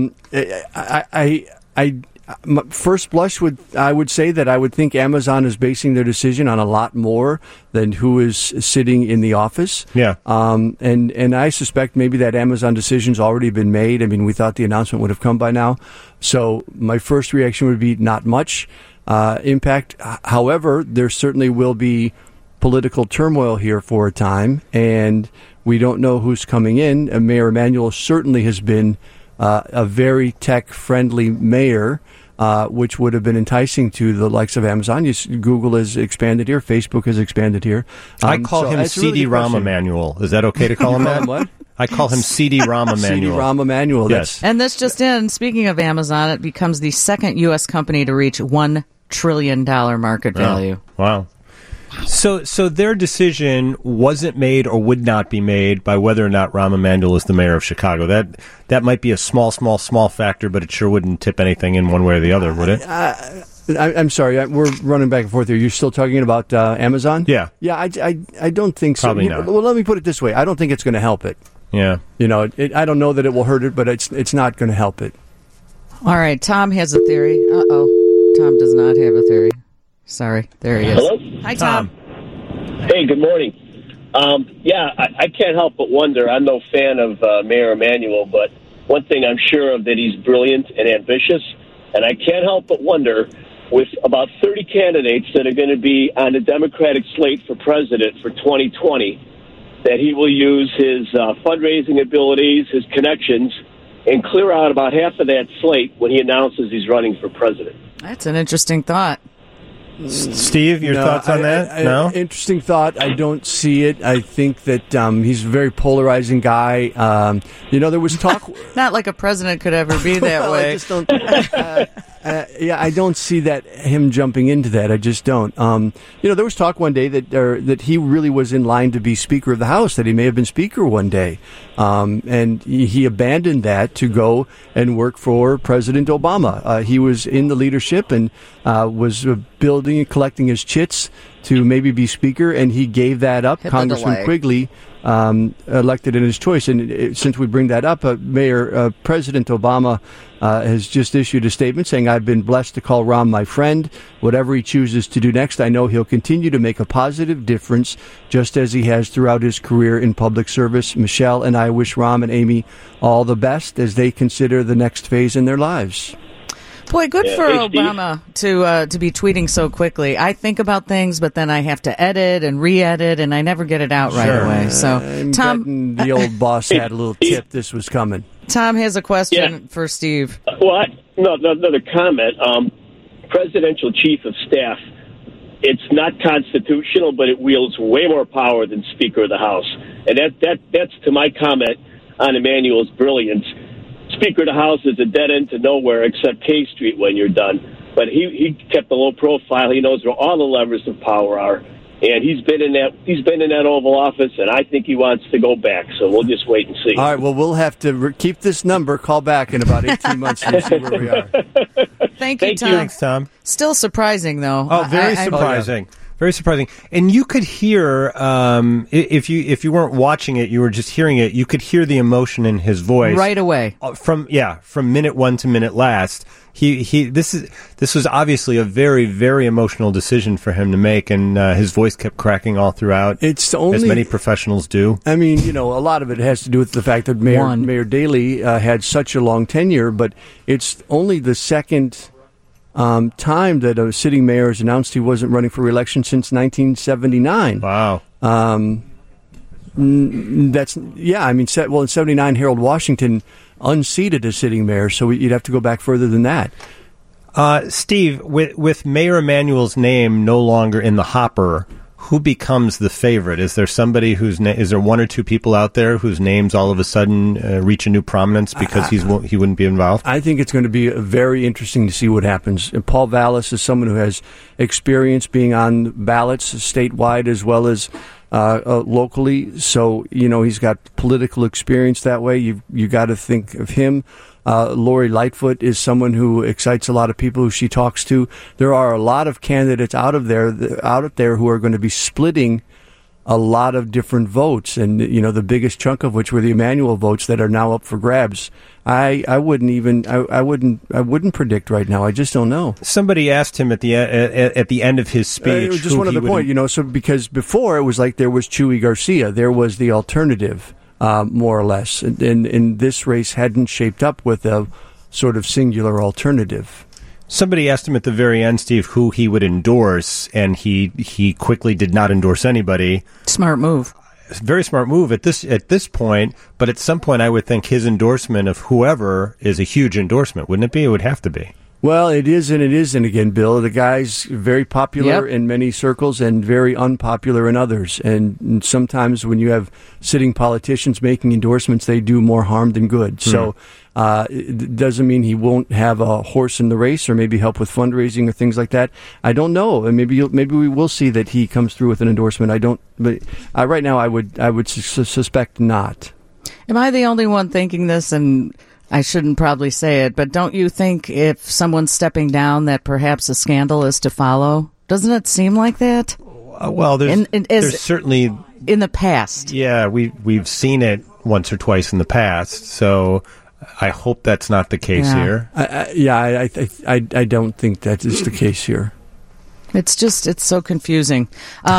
S3: First blush, I would say that I would think Amazon is basing their decision on a lot more than who is sitting in the office.
S1: Yeah.
S3: And I suspect maybe that Amazon decision's already been made. I mean, we thought the announcement would have come by now. So my first reaction would be not much impact. However, there certainly will be political turmoil here for a time, and we don't know who's coming in. Mayor Emanuel certainly has been a very tech-friendly mayor, which would have been enticing to the likes of Amazon. Google has expanded here. Facebook has expanded here.
S1: I call him CD Rahm Emanuel. Is that okay to call him that?
S3: What?
S1: I call him CD Rahm Emanuel.
S3: CD Rahm Emanuel.
S1: Yes.
S2: And this just in, speaking of Amazon, it becomes the second U.S. company to reach $1 trillion market value.
S1: Wow. So their decision wasn't made or would not be made by whether or not Rahm Emanuel is the mayor of Chicago. That might be a small factor, but it sure wouldn't tip anything in one way or the other, would it?
S3: I'm sorry, we're running back and forth here. You're still talking about Amazon?
S1: Yeah.
S3: Yeah, I don't think so.
S1: Probably not.
S3: Well, let me put it this way. I don't think it's going to help it.
S1: Yeah.
S3: I don't know that it will hurt it, but it's not going to help it.
S2: All right, Tom has a theory. Uh-oh. Tom does not have a theory. Sorry, there he is.
S12: Hello?
S2: Hi, Tom.
S12: Hey, good morning. I can't help but wonder. I'm no fan of Mayor Emanuel, but one thing I'm sure of that he's brilliant and ambitious, and I can't help but wonder, with about 30 candidates that are going to be on the Democratic slate for president for 2020, that he will use his fundraising abilities, his connections, and clear out about half of that slate when he announces he's running for president.
S2: That's an interesting thought.
S1: Steve, your thoughts on that? No?
S3: Interesting thought. I don't see it. I think that he's a very polarizing guy. There was talk...
S2: Not like a president could ever be that way.
S3: I just don't... I don't see him jumping into that. I just don't. There was talk one day that he really was in line to be Speaker of the House, that he may have been Speaker one day. And he abandoned that to go and work for President Obama. He was in the leadership and was building and collecting his chits to maybe be Speaker, and he gave that up. Congressman Quigley elected in his choice. And since we bring that up, President Obama has just issued a statement saying, "I've been blessed to call Rahm my friend. Whatever he chooses to do next, I know he'll continue to make a positive difference, just as he has throughout his career in public service." Michelle and I wish Rahm and Amy all the best as they consider the next phase in their lives.
S2: Boy, good for Obama to be tweeting so quickly. I think about things, but then I have to edit and re-edit, and I never get it out right away. So, Tom,
S3: the old boss had a little tip this was coming.
S2: Tom has a question for Steve.
S12: Another comment. Presidential chief of staff. It's not constitutional, but it wields way more power than Speaker of the House, and that's to my comment on Emanuel's brilliance. Speaker of the House is a dead end to nowhere except K Street when you're done. But he kept a low profile. He knows where all the levers of power are, and he's been in that Oval Office, and I think he wants to go back. So we'll just wait and see.
S3: All right. Well, we'll have to keep this number. Call back in about 18 months and see where we are.
S2: Thank you, Tom.
S1: Thanks, Tom.
S2: Still surprising, though.
S1: Oh, very surprising. Very surprising. And you could hear, if you weren't watching it, you were just hearing it, you could hear the emotion in his voice.
S2: Right away.
S1: From minute one to minute last. This was obviously a very, very emotional decision for him to make, and his voice kept cracking all throughout, as many professionals do.
S3: I mean, a lot of it has to do with the fact that Mayor Daley had such a long tenure, but it's only the second time that a sitting mayor has announced he wasn't running for re-election since 1979.
S1: Wow.
S3: In 79, Harold Washington unseated a sitting mayor, so you'd have to go back further than that.
S1: Steve, with Mayor Emanuel's name no longer in the hopper, who becomes the favorite? Is there somebody is there one or two people out there whose names all of a sudden reach a new prominence because he wouldn't be involved?
S3: I think it's going to be very interesting to see what happens. And Paul Vallis is someone who has experience being on ballots statewide as well as locally. So, he's got political experience that way. You got to think of him. Lori Lightfoot is someone who excites a lot of people who she talks to. There are a lot of candidates out there who are going to be splitting a lot of different votes, and the biggest chunk of which were the Emanuel votes that are now up for grabs. I wouldn't predict right now. I just don't know.
S1: Somebody asked him at the end of his speech.
S3: Just one other point, so because before it was like there was Chuy Garcia, there was the alternative. More or less, and this race hadn't shaped up with a sort of singular alternative.
S1: Somebody asked him at the very end, Steve, who he would endorse, and he quickly did not endorse anybody.
S2: Smart move.
S1: Very smart move at this point, but at some point I would think his endorsement of whoever is a huge endorsement, wouldn't it be? It would have to be.
S3: Well, it is and it isn't again, Bill. The guy's very popular in many circles and very unpopular in others. And sometimes when you have sitting politicians making endorsements, they do more harm than good. So it doesn't mean he won't have a horse in the race or maybe help with fundraising or things like that. I don't know. And maybe we will see that he comes through with an endorsement. I don't. But right now, I would suspect not.
S2: Am I the only one thinking this? And I shouldn't probably say it, but don't you think if someone's stepping down that perhaps a scandal is to follow? Doesn't it seem like that?
S1: Well, there's certainly
S2: in the past.
S1: Yeah, we've seen it once or twice in the past, so I hope that's not the case here.
S3: I don't think that is the case here.
S2: It's so confusing.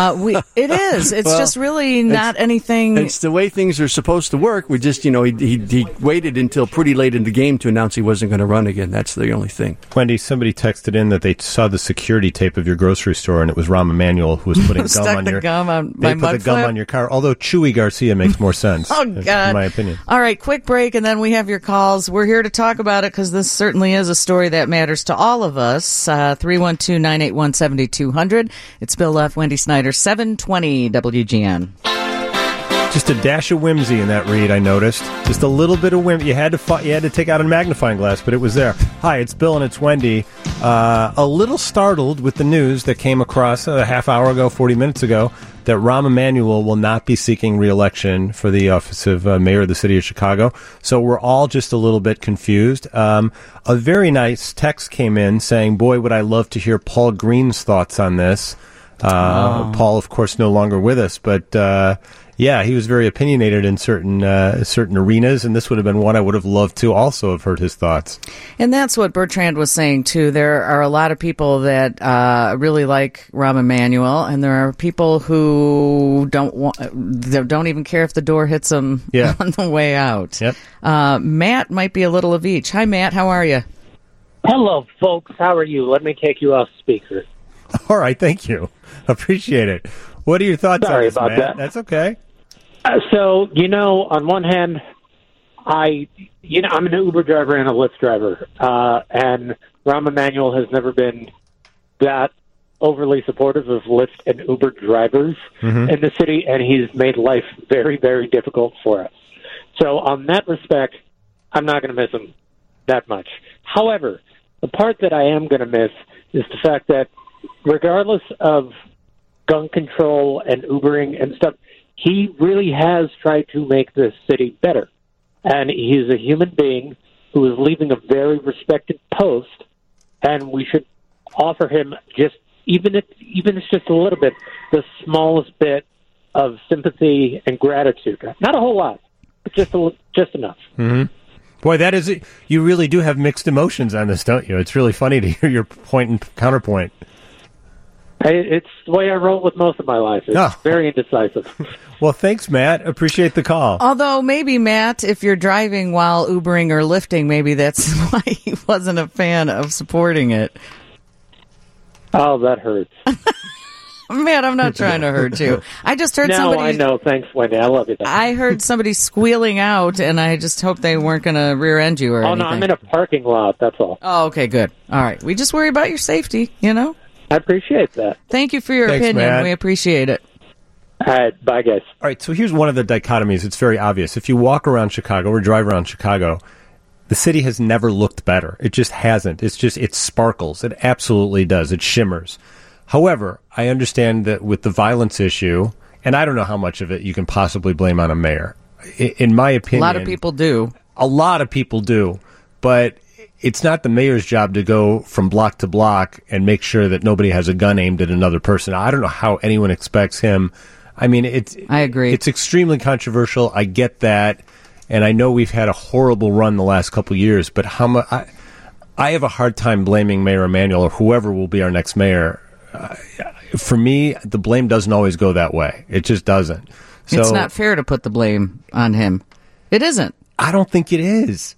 S2: It is. It's just really not anything.
S3: It's the way things are supposed to work. We just, he waited until pretty late in the game to announce he wasn't going to run again. That's the only thing.
S1: Wendy, somebody texted in that they saw the security tape of your grocery store, and it was Rahm Emanuel who was putting gum on your car. Although Chewy Garcia makes more sense.
S2: Oh, God.
S1: In my opinion.
S2: All right, quick break, and then we have your calls. We're here to talk about it because this certainly is a story that matters to all of us. 312-981-7200. It's Bill Leff, Wendy Snyder, 720 WGN.
S1: Just a dash of whimsy in that read, I noticed. Just a little bit of whimsy. You had to take out a magnifying glass, but it was there. Hi, it's Bill and it's Wendy. A little startled with the news that came across a half hour ago, 40 minutes ago, that Rahm Emanuel will not be seeking re-election for the office of mayor of the city of Chicago. So we're all just a little bit confused. A very nice text came in saying, boy, would I love to hear Paul Green's thoughts on this. Paul, of course, no longer with us, but yeah, he was very opinionated in certain arenas, and this would have been one I would have loved to also have heard his thoughts.
S2: And that's what Bertrand was saying, too. There are a lot of people that really like Rahm Emanuel, and there are people who don't even care if the door hits them on the way out.
S1: Yep.
S2: Matt might be a little of each. Hi, Matt. How are you?
S13: Hello, folks. How are you? Let me take you off speaker.
S1: All right. Thank you. Appreciate it. What are your thoughts on this,
S13: about
S1: Matt?
S13: that.
S1: That's okay.
S13: So, on one hand, I'm an Uber driver and a Lyft driver, and Rahm Emanuel has never been that overly supportive of Lyft and Uber drivers in the city, and he's made life very, very difficult for us. So on that respect, I'm not going to miss him that much. However, the part that I am going to miss is the fact that regardless of gun control and Ubering and stuff, he really has tried to make this city better. And he's a human being who is leaving a very respected post, and we should offer him just, even if it's just a little bit, the smallest bit of sympathy and gratitude. Not a whole lot, but just enough.
S1: Mm-hmm. Boy, that is it. You really do have mixed emotions on this, don't you? It's really funny to hear your point and counterpoint.
S13: It's the way I roll with most of my life. It's very indecisive.
S1: Well, thanks, Matt. Appreciate the call.
S2: Although maybe, Matt, if you're driving while Ubering or lifting, maybe that's why he wasn't a fan of supporting it.
S13: Oh, that hurts.
S2: Matt, I'm not trying to hurt you. I just heard somebody...
S13: No, I know. Thanks, Wendy. I love you.
S2: I heard somebody squealing out, and I just hoped they weren't going to rear-end you or anything.
S13: Oh, no, I'm in a parking lot. That's all.
S2: Oh, okay, good. All right. We just worry about your safety,
S13: I appreciate that.
S2: Thank you for your opinion.
S1: Matt.
S2: We appreciate it.
S13: All right. Bye, guys.
S1: All right. So here's one of the dichotomies. It's very obvious. If you walk around Chicago or drive around Chicago, the city has never looked better. It just hasn't. It sparkles. It absolutely does. It shimmers. However, I understand that with the violence issue, and I don't know how much of it you can possibly blame on a mayor. In my opinion,
S2: a lot of people do.
S1: A lot of people do. But it's not the mayor's job to go from block to block and make sure that nobody has a gun aimed at another person. I don't know how anyone expects him. I mean, I agree. It's extremely controversial. I get that. And I know we've had a horrible run the last couple of years, but I have a hard time blaming Mayor Emanuel or whoever will be our next mayor. For me, the blame doesn't always go that way. It just doesn't. So,
S2: it's not fair to put the blame on him. It isn't.
S1: I don't think it is.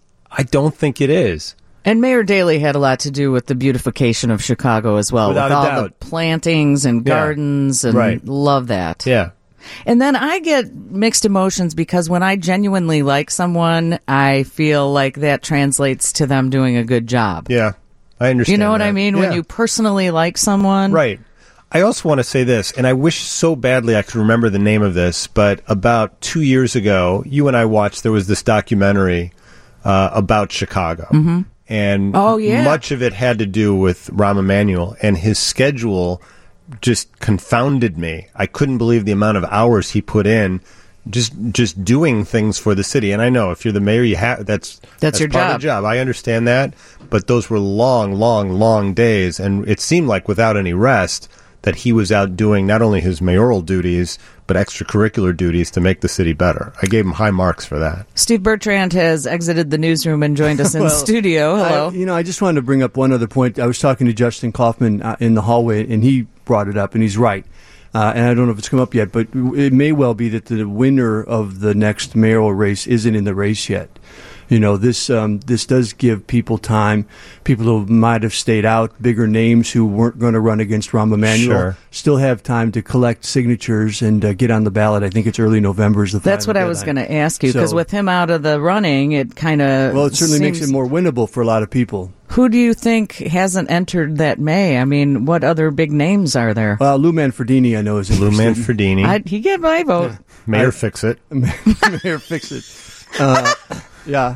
S2: And Mayor Daley had a lot to do with the beautification of Chicago as well.
S1: Without
S2: with all
S1: a doubt.
S2: the plantings and gardens and love that.
S1: Yeah.
S2: And then I get mixed emotions because when I genuinely like someone, I feel like that translates to them doing a good job.
S1: Yeah. I understand.
S2: You know what
S1: that.
S2: I mean?
S1: Yeah.
S2: When you personally like someone.
S1: Right. I also want to say this, and I wish so badly I could remember the name of this, but about 2 years ago, you and I watched, there was this documentary about Chicago.
S2: Mm-hmm.
S1: And much of it had to do with Rahm Emanuel, and his schedule just confounded me. I couldn't believe the amount of hours he put in just doing things for the city. And I know if you're the mayor, you have that's
S2: your
S1: part of the job. I understand that, but those were long days, and it seemed like without any rest that he was out doing not only his mayoral duties but extracurricular duties to make the city better. I gave him high marks for that.
S2: Steve Bertrand has exited the newsroom and joined us in studio. Hello.
S3: I just wanted to bring up one other point. I was talking to Justin Kaufman in the hallway, and he brought it up, and he's right. And I don't know if it's come up yet, but it may well be that the winner of the next mayoral race isn't in the race yet. This does give people time. People who might have stayed out, bigger names who weren't going to run against Rahm Emanuel, still have time to collect signatures and get on the ballot. I think it's early November is the final
S2: That's what
S3: deadline.
S2: I was going to ask you, because with him out of the running, it kind of
S3: it certainly makes it more winnable for a lot of people.
S2: Who do you think hasn't entered that May? I mean, what other big names are there?
S3: Well, Lou Manfredini, I know, is interested.
S1: Lou Manfredini.
S2: He get my vote.
S1: Yeah. Mayor Fix It.
S3: Mayor Fix It. Yeah.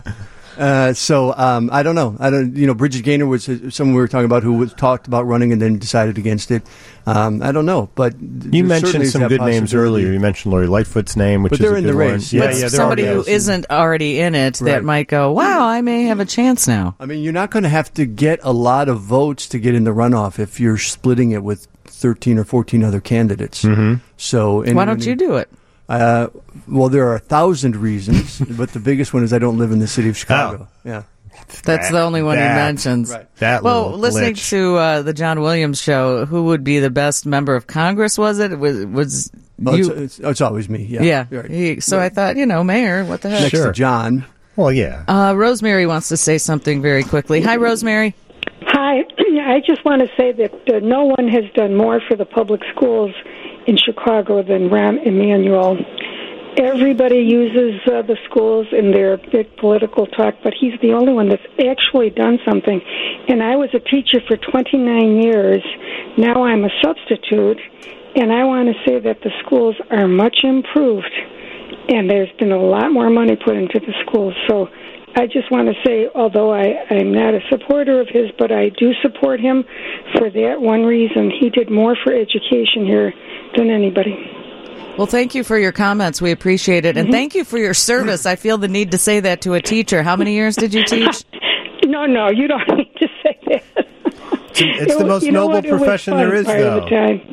S3: So I don't know. Bridget Gaynor was someone we were talking about who talked about running and then decided against it. I don't know, but
S1: you mentioned some good names earlier. You mentioned Lori Lightfoot's name, which is
S3: they're
S1: a
S3: in
S1: good
S3: the race.
S1: One.
S2: Yeah, somebody who isn't already in it that might go, wow, I may have a chance now.
S3: I mean, you're not going to have to get a lot of votes to get in the runoff if you're splitting it with 13 or 14 other candidates.
S1: Mm-hmm.
S3: So
S2: why don't you do it?
S3: Well, there are 1,000 reasons, but the biggest one is I don't live in the city of Chicago.
S1: Oh.
S3: Yeah.
S2: That's the only one he mentions.
S3: Right.
S2: Listening to the John Williams show, who would be the best member of Congress? Was it? Was you?
S3: It's always me. Yeah.
S2: Right. I thought, mayor. What the heck?
S3: Next to John.
S1: Well, yeah.
S2: Rosemary wants to say something very quickly. Hi, Rosemary.
S14: Hi. I just want to say that no one has done more for the public schools in Chicago than Rahm Emanuel. Everybody uses the schools in their big political talk, but he's the only one that's actually done something. And I was a teacher for 29 years. Now I'm a substitute, and I want to say that the schools are much improved, and there's been a lot more money put into the schools. So I just want to say, although I'm not a supporter of his, but I do support him for that one reason. He did more for education here than anybody.
S2: Well, thank you for your comments. We appreciate it. And thank you for your service. I feel the need to say that to a teacher. How many years did you teach?
S14: No, you don't need to say that.
S1: It's the most noble profession there is, though.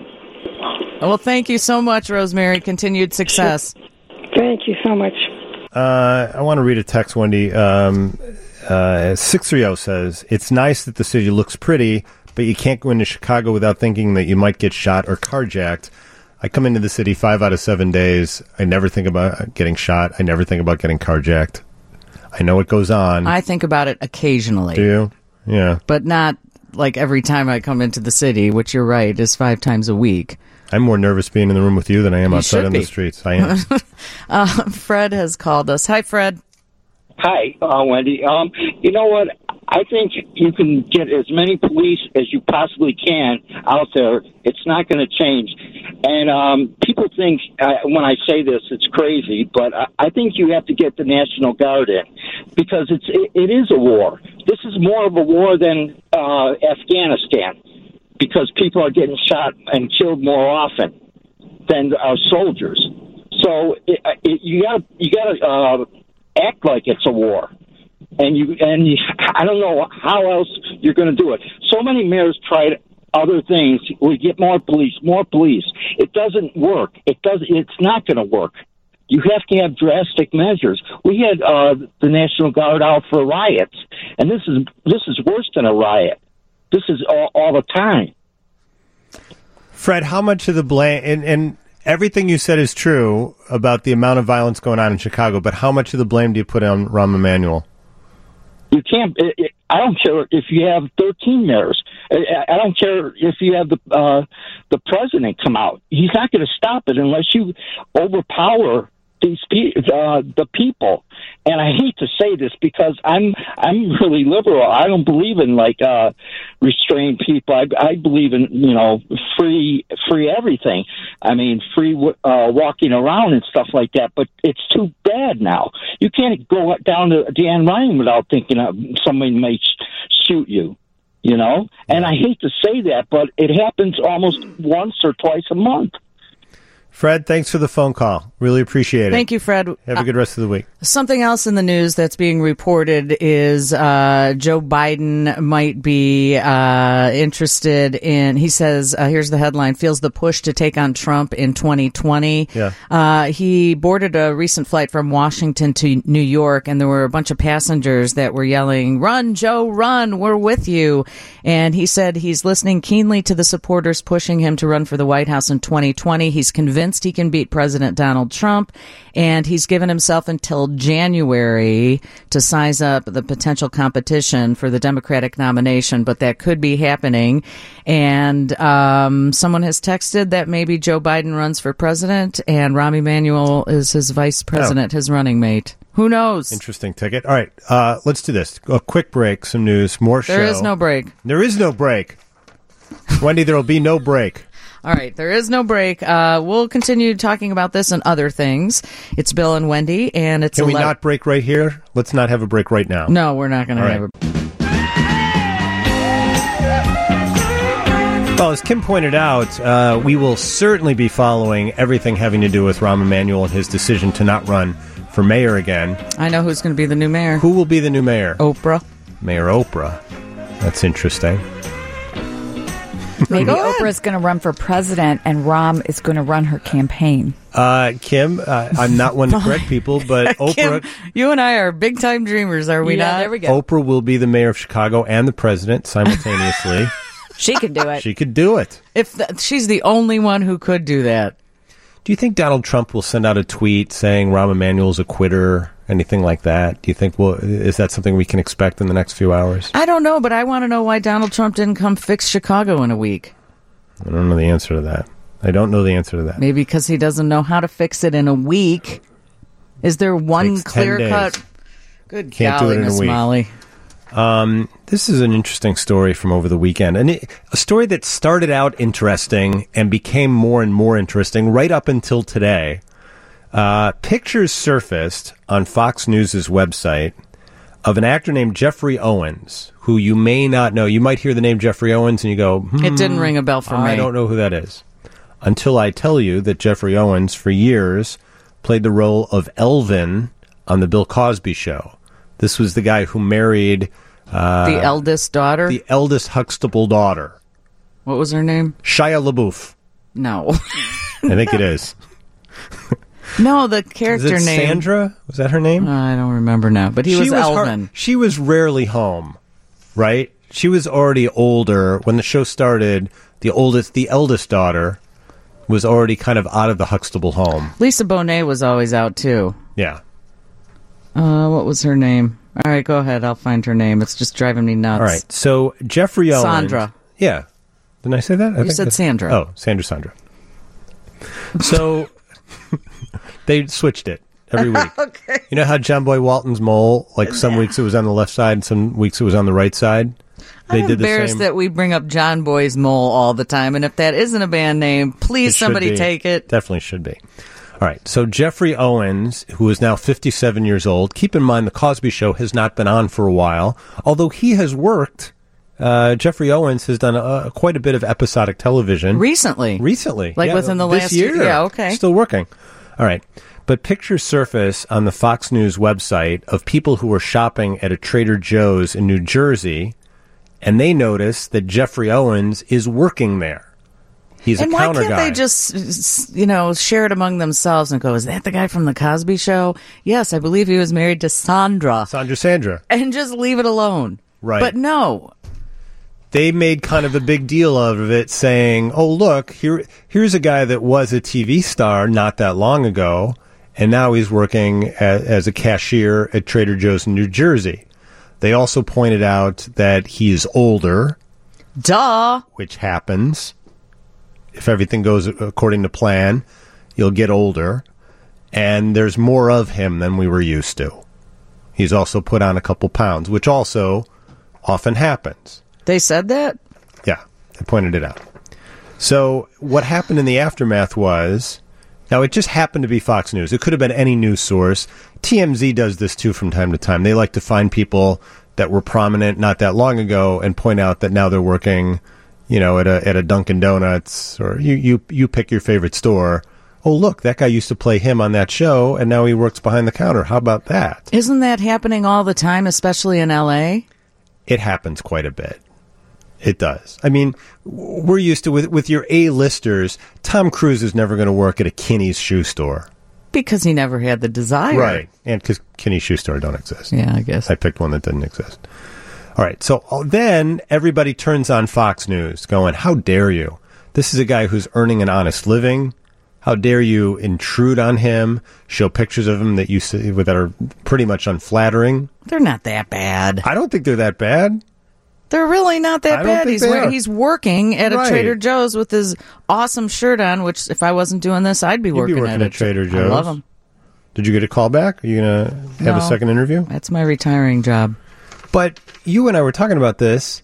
S2: Well, thank you so much, Rosemary. Continued success.
S14: Thank you so much.
S1: I want to read a text, Wendy. 630 says, it's nice that the city looks pretty, but you can't go into Chicago without thinking that you might get shot or carjacked. I come into the city 5 out of 7 days. I never think about getting shot. I never think about getting carjacked. I know it goes on.
S2: I think about it occasionally.
S1: Do you? Yeah.
S2: But not like every time I come into the city, which you're right, is 5 times a week.
S1: I'm more nervous being in the room with you than I am outside on the streets. I am.
S2: Fred has called us. Hi, Fred.
S15: Hi, Wendy. You know what? I think you can get as many police as you possibly can out there. It's not going to change. And people think, when I say this, it's crazy, but I think you have to get the National Guard in because it is a war. This is more of a war than Afghanistan because people are getting shot and killed more often than our soldiers. So you got to act like it's a war. And I don't know how else you're going to do it. So many mayors tried other things. We get more police. It doesn't work. It's not going to work. You have to have drastic measures. We had the National Guard out for riots, and this is worse than a riot. This is all the time.
S1: Fred, how much of the blame and everything you said is true about the amount of violence going on in Chicago, but how much of the blame do you put on Rahm Emanuel?
S15: You can't. I don't care if you have 13 mayors. I don't care if you have the president come out. He's not going to stop it unless you overpower the people. And I hate to say this because I'm really liberal. I don't believe in restrained people. I believe in free everything. I mean free walking around and stuff like that. But it's too bad now. You can't go down to Dan Ryan without thinking somebody may shoot you. And I hate to say that, but it happens almost once or twice a month.
S1: Fred, thanks for the phone call. Really appreciate it.
S2: Thank you, Fred.
S1: Have a good rest of the week.
S2: Something else in the news that's being reported is Joe Biden might be interested in, he says, here's the headline, feels the push to take on Trump in 2020.
S1: Yeah.
S2: He boarded a recent flight from Washington to New York, and there were a bunch of passengers that were yelling, "Run, Joe, run, we're with you." And he said he's listening keenly to the supporters pushing him to run for the White House in 2020. He's convinced he can beat President Donald Trump, and he's given himself until January to size up the potential competition for the Democratic nomination, but that could be happening. And someone has texted that maybe Joe Biden runs for president and Rahm Emanuel is his vice president, his running mate. Who knows?
S1: Interesting ticket. All right, let's do this. A quick break, some news, more show.
S2: There is no break.
S1: There is no break. Wendy, there will be no break.
S2: All right, there is no break. We'll continue talking about this and other things. It's Bill and Wendy, and it's...
S1: Can we not break right here? Let's not have a break right now.
S2: No, we're not going to have a break.
S1: Well, as Kim pointed out, we will certainly be following everything having to do with Rahm Emanuel and his decision to not run for mayor again.
S2: I know who's going to be the new mayor.
S1: Who will be the new mayor?
S2: Oprah.
S1: Mayor Oprah. That's interesting.
S16: Maybe Oprah's going to run for president and Rahm is going to run her campaign.
S1: Kim, I'm not one to correct people, but Oprah...
S2: Kim, you and I are big-time dreamers, are we not?
S16: There we go.
S1: Oprah will be the mayor of Chicago and the president simultaneously.
S16: She could do it.
S1: She could do it.
S2: She's the only one who could do that.
S1: Do you think Donald Trump will send out a tweet saying Rahm Emanuel's a quitter, anything like that? Do you think, is that something we can expect in the next few hours?
S2: I don't know, but I want to know why Donald Trump didn't come fix Chicago in a week.
S1: I don't know the answer to that.
S2: Maybe because he doesn't know how to fix it in a week. Is there one clear-cut... Good golly, Miss Molly.
S1: This is an interesting story from over the weekend, and a story that started out interesting and became more and more interesting right up until today. Pictures surfaced on Fox News' website of an actor named Jeffrey Owens, who you may not know. You might hear the name Jeffrey Owens and you go,
S2: It didn't ring a bell for me.
S1: I don't know who that is. Until I tell you that Jeffrey Owens, for years, played the role of Elvin on The Bill Cosby Show. This was the guy who married...
S2: the eldest daughter?
S1: The eldest Huxtable daughter.
S2: What was her name?
S1: Shia LaBeouf.
S2: No.
S1: I think it is.
S2: No, the character
S1: is it
S2: name.
S1: Sandra? Was that her name?
S2: I don't remember now, but he was Elvin.
S1: She was rarely home, right? She was already older. When the show started, the eldest daughter was already kind of out of the Huxtable home.
S2: Lisa Bonet was always out, too.
S1: Yeah.
S2: What was her name? All right, go ahead. I'll find her name. It's just driving me nuts.
S1: All right, so Jeffrey Owens.
S2: Sandra.
S1: Yeah. Didn't I say that?
S2: You said Sandra.
S1: Oh, Sandra. So they switched it every week.
S2: Okay.
S1: You know how John Boy Walton's Mole, some weeks it was on the left side and some weeks it was on the right side?
S2: I'm embarrassed that we bring up John Boy's Mole all the time, and if that isn't a band name, please somebody take it.
S1: Definitely should be. All right, so Jeffrey Owens, who is now 57 years old, keep in mind the Cosby Show has not been on for a while, although he has worked. Jeffrey Owens has done quite a bit of episodic television.
S2: Recently.
S1: Yeah,
S2: within the last
S1: year.
S2: Yeah, okay.
S1: Still working. All right. But pictures surface on the Fox News website of people who were shopping at a Trader Joe's in New Jersey, and they notice that Jeffrey Owens is working there. He's a counter guy.
S2: And why can't they just, share it among themselves and go, is that the guy from the Cosby Show? Yes, I believe he was married to Sandra.
S1: Sandra.
S2: And just leave it alone.
S1: Right.
S2: But no.
S1: They made kind of a big deal of it, saying, oh, look, here's a guy that was a TV star not that long ago, and now he's working as a cashier at Trader Joe's in New Jersey. They also pointed out that he's older.
S2: Duh.
S1: Which happens. If everything goes according to plan, you'll get older. and there's more of him than we were used to. He's also put on a couple pounds, which also often happens.
S2: They said that?
S1: Yeah, they pointed it out. So what happened in the aftermath was, now it just happened to be Fox News. It could have been any news source. TMZ does this too from time to time. They like to find people that were prominent not that long ago and point out that now they're working, at a Dunkin' Donuts, or you pick your favorite store. Oh, look, that guy used to play him on that show, and now he works behind the counter. How about that?
S2: Isn't that happening all the time, especially in L.A.?
S1: It happens quite a bit. It does. I mean, we're used to, with your A-listers, Tom Cruise is never going to work at a Kinney's shoe store.
S2: Because he never had the desire.
S1: Right. And because Kinney's shoe store don't exist.
S2: Yeah, I guess.
S1: I picked one that didn't exist. All right. So then everybody turns on Fox News going, how dare you? This is a guy who's earning an honest living. How dare you intrude on him, show pictures of him that you see that are pretty much unflattering?
S2: They're not that bad.
S1: I don't think they're that bad.
S2: They're really not that bad. He's working at a
S1: Right.
S2: Trader Joe's with his awesome shirt on, which if I wasn't doing this, I'd be working
S1: at Trader Joe's.
S2: I love him.
S1: Did you get a call back? Are you going to have a second interview?
S2: That's my retiring job.
S1: But you and I were talking about this.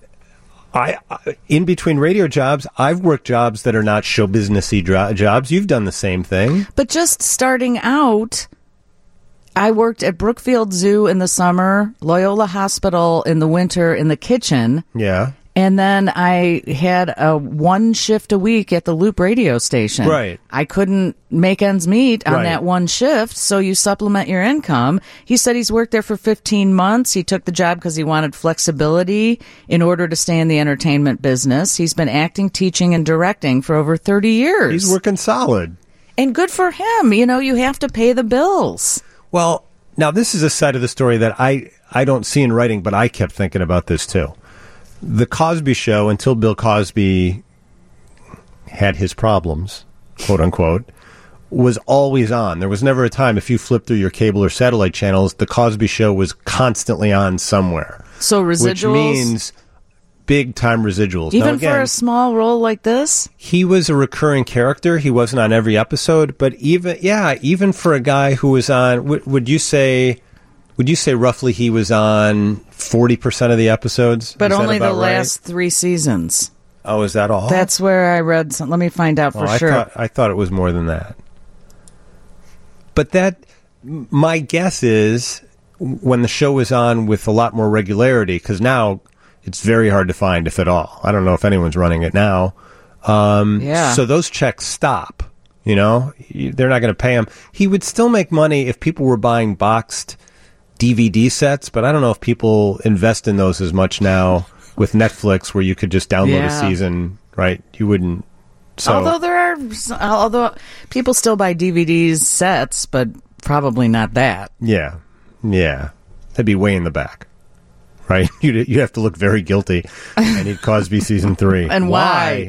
S1: I in between radio jobs, I've worked jobs that are not show businessy jobs. You've done the same thing.
S2: But just starting out, I worked at Brookfield Zoo in the summer, Loyola Hospital in the winter in the kitchen.
S1: Yeah.
S2: And then I had a 1 shift a week at the Loop radio station.
S1: Right.
S2: I couldn't make ends meet on that 1 shift, so you supplement your income. He said he's worked there for 15 months. He took the job because he wanted flexibility in order to stay in the entertainment business. He's been acting, teaching, and directing for over 30 years.
S1: He's working solid.
S2: And good for him. You have to pay the bills.
S1: Well, now this is a side of the story that I don't see in writing, but I kept thinking about this too. The Cosby Show, until Bill Cosby had his problems, quote unquote, was always on. There was never a time, if you flip through your cable or satellite channels, The Cosby Show was constantly on somewhere.
S2: So residuals?
S1: Which means big time residuals.
S2: Even
S1: now, again,
S2: for a small role like this?
S1: He was a recurring character. He wasn't on every episode, but even for a guy who was on, would you say roughly he was on 40% of the episodes?
S2: But only the last 3 seasons.
S1: Oh, is that all?
S2: That's where I read some. Let me find out for sure.
S1: I thought it was more than that. But my guess is when the show was on with a lot more regularity, because now it's very hard to find, if at all. I don't know if anyone's running it now. So those checks stop. They're not going to pay him. He would still make money if people were buying boxed DVD sets, but I don't know if people invest in those as much now with Netflix, where you could just download a season, right? You wouldn't. So,
S2: although people still buy DVDs sets, but probably not that.
S1: Yeah. That'd be way in the back, right? You have to look very guilty. I need Cosby season 3.
S2: And why?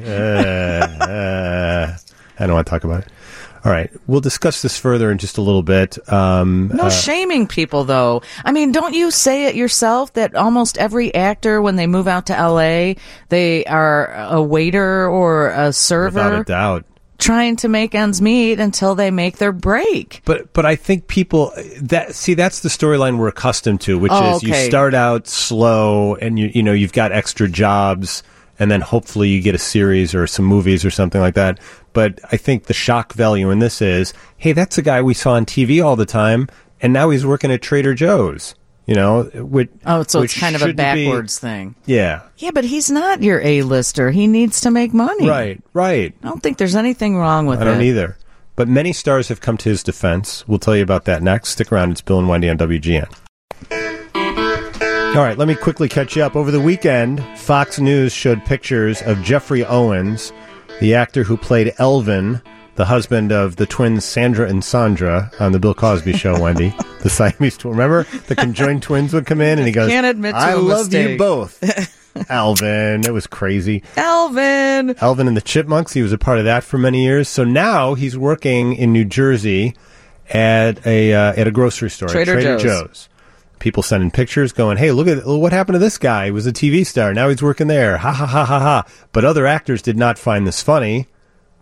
S1: I don't want to talk about it. All right. We'll discuss this further in just a little bit.
S2: No shaming people, though. I mean, don't you say it yourself that almost every actor, when they move out to L.A., they are a waiter or a server?
S1: Without a doubt.
S2: Trying to make ends meet until they make their break.
S1: But I think people, that's the storyline we're accustomed to, which is you start out slow and you've got extra jobs, and then hopefully you get a series or some movies or something like that. But I think the shock value in this is, hey, that's a guy we saw on TV all the time, and now he's working at Trader Joe's. So
S2: it's kind of a backwards thing.
S1: Yeah.
S2: Yeah, but he's not your A-lister. He needs to make money.
S1: Right.
S2: I don't think there's anything wrong with it.
S1: I don't either. But many stars have come to his defense. We'll tell you about that next. Stick around. It's Bill and Wendy on WGN. All right, let me quickly catch you up. Over the weekend, Fox News showed pictures of Jeffrey Owens, the actor who played Elvin, the husband of the twins Sandra and Sandra on the Bill Cosby Show, Wendy. The Siamese twins. Remember? The conjoined twins would come in and he goes,
S2: Can't admit to
S1: I
S2: a
S1: love
S2: mistake.
S1: you both. Alvin. It was crazy.
S2: Alvin
S1: and the Chipmunks. He was a part of that for many years. So now he's working in New Jersey at a grocery store.
S2: Trader
S1: Joe's. People sending pictures going, hey, look at what happened to this guy. He was a TV star. Now he's working there. Ha, ha, ha, ha, ha. But other actors did not find this funny.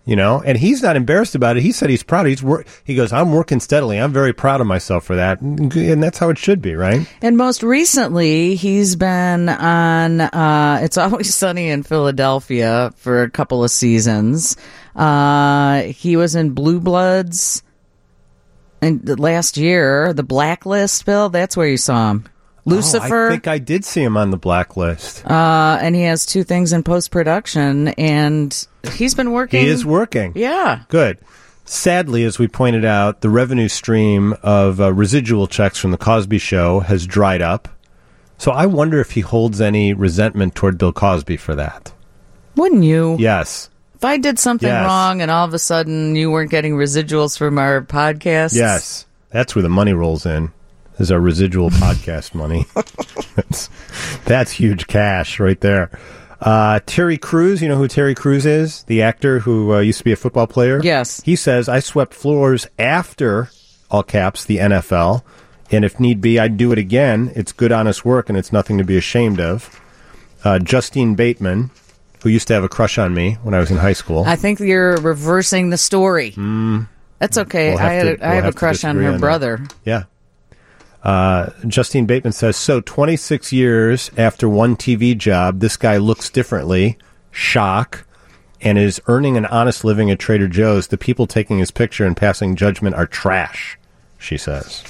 S1: And he's not embarrassed about it. He said he's proud. He goes, I'm working steadily. I'm very proud of myself for that. And that's how it should be, right?
S2: And most recently, he's been on It's Always Sunny in Philadelphia for a couple of seasons. He was in Blue Bloods last year. The Blacklist, Bill, that's where you saw him. Lucifer.
S1: I think I did see him on the Blacklist.
S2: And he has 2 things in post-production, and he's been working.
S1: He is working.
S2: Yeah.
S1: Good. Sadly, as we pointed out, the revenue stream of residual checks from The Cosby Show has dried up. So I wonder if he holds any resentment toward Bill Cosby for that.
S2: Wouldn't you?
S1: Yes.
S2: If I did something wrong and all of a sudden you weren't getting residuals from our podcasts.
S1: Yes. That's where the money rolls in. Is our residual podcast money. That's huge cash right there. Terry Crews, you know who Terry Crews is? The actor who used to be a football player?
S2: Yes.
S1: He says, I swept floors after, all caps, the NFL, and if need be, I'd do it again. It's good, honest work, and it's nothing to be ashamed of. Justine Bateman, who used to have a crush on me when I was in high school.
S2: I think you're reversing the story. That's okay. I have a crush on her brother.
S1: Yeah. Justine Bateman says, so 26 years after one TV job, this guy looks differently, shock, and is earning an honest living at Trader Joe's. The people taking his picture and passing judgment are trash, she says.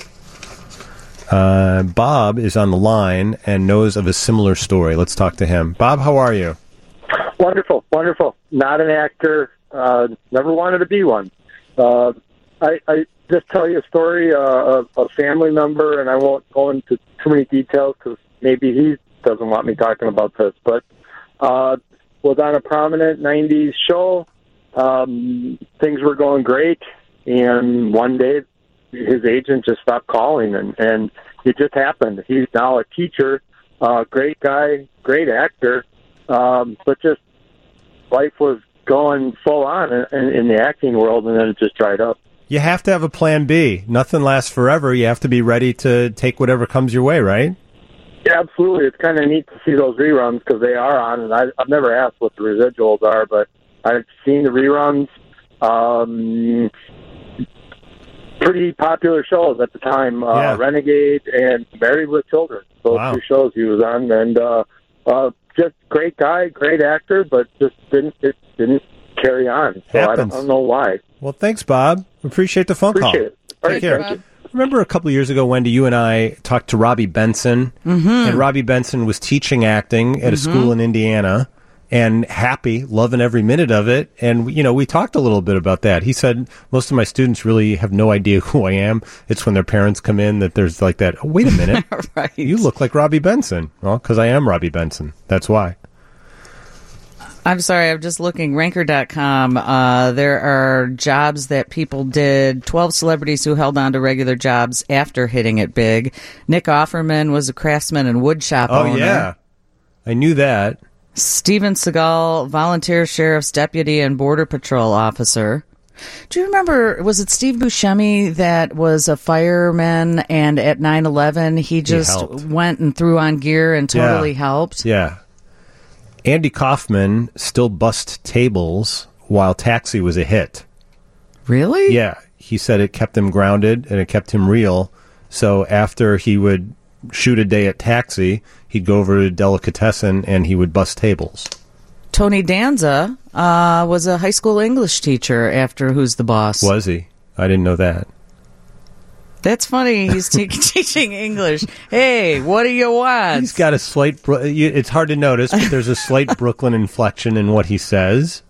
S1: Bob is on the line and knows of a similar story. Let's talk to him. Bob, how are you?
S17: Wonderful, wonderful. Not an actor, never wanted to be one. I just tell you a story of a family member, and I won't go into too many details because maybe he doesn't want me talking about this, but was on a prominent 90s show. Things were going great, and one day his agent just stopped calling, and it just happened. He's now a teacher, great guy, great actor, but just life was going full on in the acting world, and then it just dried up.
S1: You have to have a plan B. Nothing lasts forever. You have to be ready to take whatever comes your way, right?
S17: Yeah, absolutely. It's kind of neat to see those reruns because they are on, and I've never asked what the residuals are, but I've seen the reruns. Pretty popular shows at the time, Renegade and Married with Children. Those 2 shows he was on, and just great guy, great actor, but just didn't carry on. So I don't know why.
S1: Well, thanks, Bob. Appreciate the phone call.
S17: It.
S1: Take care. Remember a couple of years ago, Wendy, you and I talked to Robbie Benson, and Robbie Benson was teaching acting at a school in Indiana, and happy, loving every minute of it. And, we talked a little bit about that. He said, most of my students really have no idea who I am. It's when their parents come in that there's like that, oh, wait a minute,
S2: right.
S1: You look like Robbie Benson. Well, because I am Robbie Benson. That's why.
S2: I'm sorry, I'm just looking. Ranker.com. There are jobs that people did. 12 celebrities who held on to regular jobs after hitting it big. Nick Offerman was a craftsman and wood shop owner.
S1: Oh, yeah. I knew that.
S2: Steven Seagal, volunteer sheriff's deputy and border patrol officer. Do you remember, was it Steve Buscemi that was a fireman, and at 9/11 he just went and threw on gear and totally helped?
S1: Yeah. Andy Kaufman still bussed tables while Taxi was a hit.
S2: Really?
S1: Yeah. He said it kept him grounded and it kept him real. So after he would shoot a day at Taxi, he'd go over to Delicatessen and he would bust tables.
S2: Tony Danza was a high school English teacher after Who's the Boss.
S1: Was he? I didn't know that.
S2: That's funny. He's teaching English. Hey, what do you want?
S1: He's got a slight... it's hard to notice, but there's a slight Brooklyn inflection in what he says.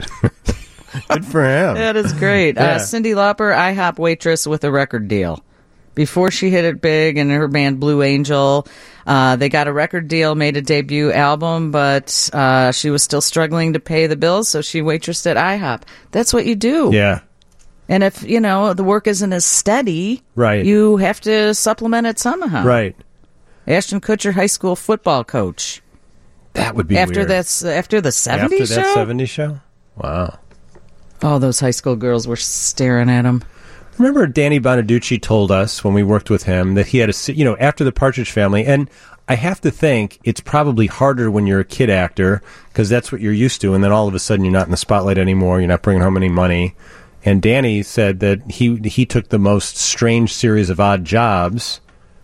S1: Good for him.
S2: That is great.
S1: Yeah.
S2: Cyndi Lauper, IHOP waitress with a record deal. Before she hit it big in her band Blue Angel, they got a record deal, made a debut album, but she was still struggling to pay the bills, so she waitressed at IHOP. That's what you do.
S1: Yeah.
S2: And if, the work isn't as steady,
S1: right,
S2: you have to supplement it somehow.
S1: Right.
S2: Ashton Kutcher, high school football coach.
S1: That would be
S2: after
S1: weird.
S2: After the 70s
S1: After
S2: show?
S1: that 70s show? Wow.
S2: Oh, those high school girls were staring at him.
S1: Remember Danny Bonaducci told us when we worked with him that he had after the Partridge Family, and I have to think it's probably harder when you're a kid actor because that's what you're used to, and then all of a sudden you're not in the spotlight anymore. You're not bringing home any money. And Danny said that he took the most strange series of odd jobs.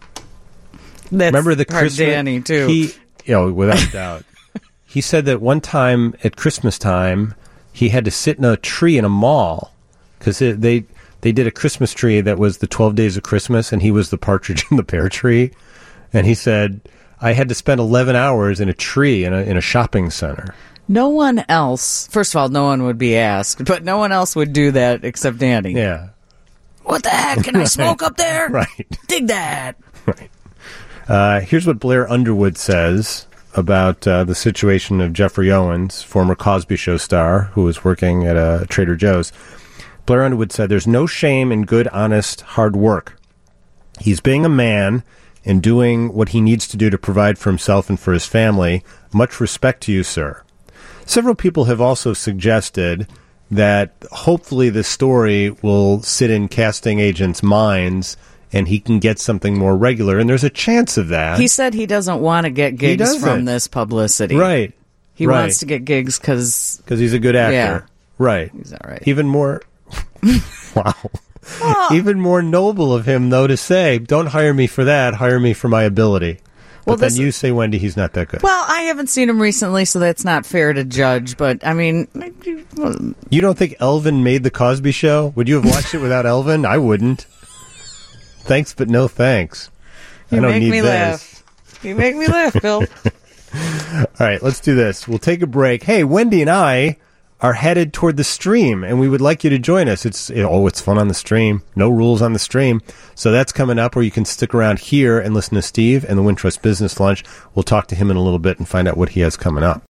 S1: Remember the Christmas?
S2: Danny too.
S1: Without a doubt. He said that one time at Christmas time he had to sit in a tree in a mall because they did a Christmas tree that was the 12 Days of Christmas, and he was the partridge in the pear tree. And he said, I had to spend 11 hours in a tree in a shopping center.
S2: No one else, first of all, no one would be asked, but no one else would do that except Danny.
S1: Yeah.
S2: What the heck? Can I smoke up there?
S1: Right.
S2: Dig that.
S1: Right. Here's what Blair Underwood says about the situation of Jeffrey Owens, former Cosby Show star, who was working at Trader Joe's. Blair Underwood said, there's no shame in good, honest, hard work. He's being a man and doing what he needs to do to provide for himself and for his family. Much respect to you, sir. Several people have also suggested that hopefully this story will sit in casting agents' minds and he can get something more regular, and there's a chance of that.
S2: He said he doesn't want to get gigs from this publicity.
S1: Right.
S2: He wants to get gigs because
S1: he's a good actor.
S2: Yeah.
S1: Right.
S2: He's all right.
S1: Even more... Wow. Even more noble of him, though, to say, don't hire me for that, hire me for my ability. But then you say, Wendy, he's not that good.
S2: Well, I haven't seen him recently, so that's not fair to judge, but, I mean...
S1: You don't think Elvin made The Cosby Show? Would you have watched it without Elvin? I wouldn't. Thanks, but no thanks. I don't need this.
S2: Laugh. You make me laugh, Bill.
S1: All right, let's do this. We'll take a break. Hey, Wendy and I are headed toward the stream, and we would like you to join us. It's fun on the stream. No rules on the stream. So that's coming up, or you can stick around here and listen to Steve and the Wintrust Business Lunch. We'll talk to him in a little bit and find out what he has coming up.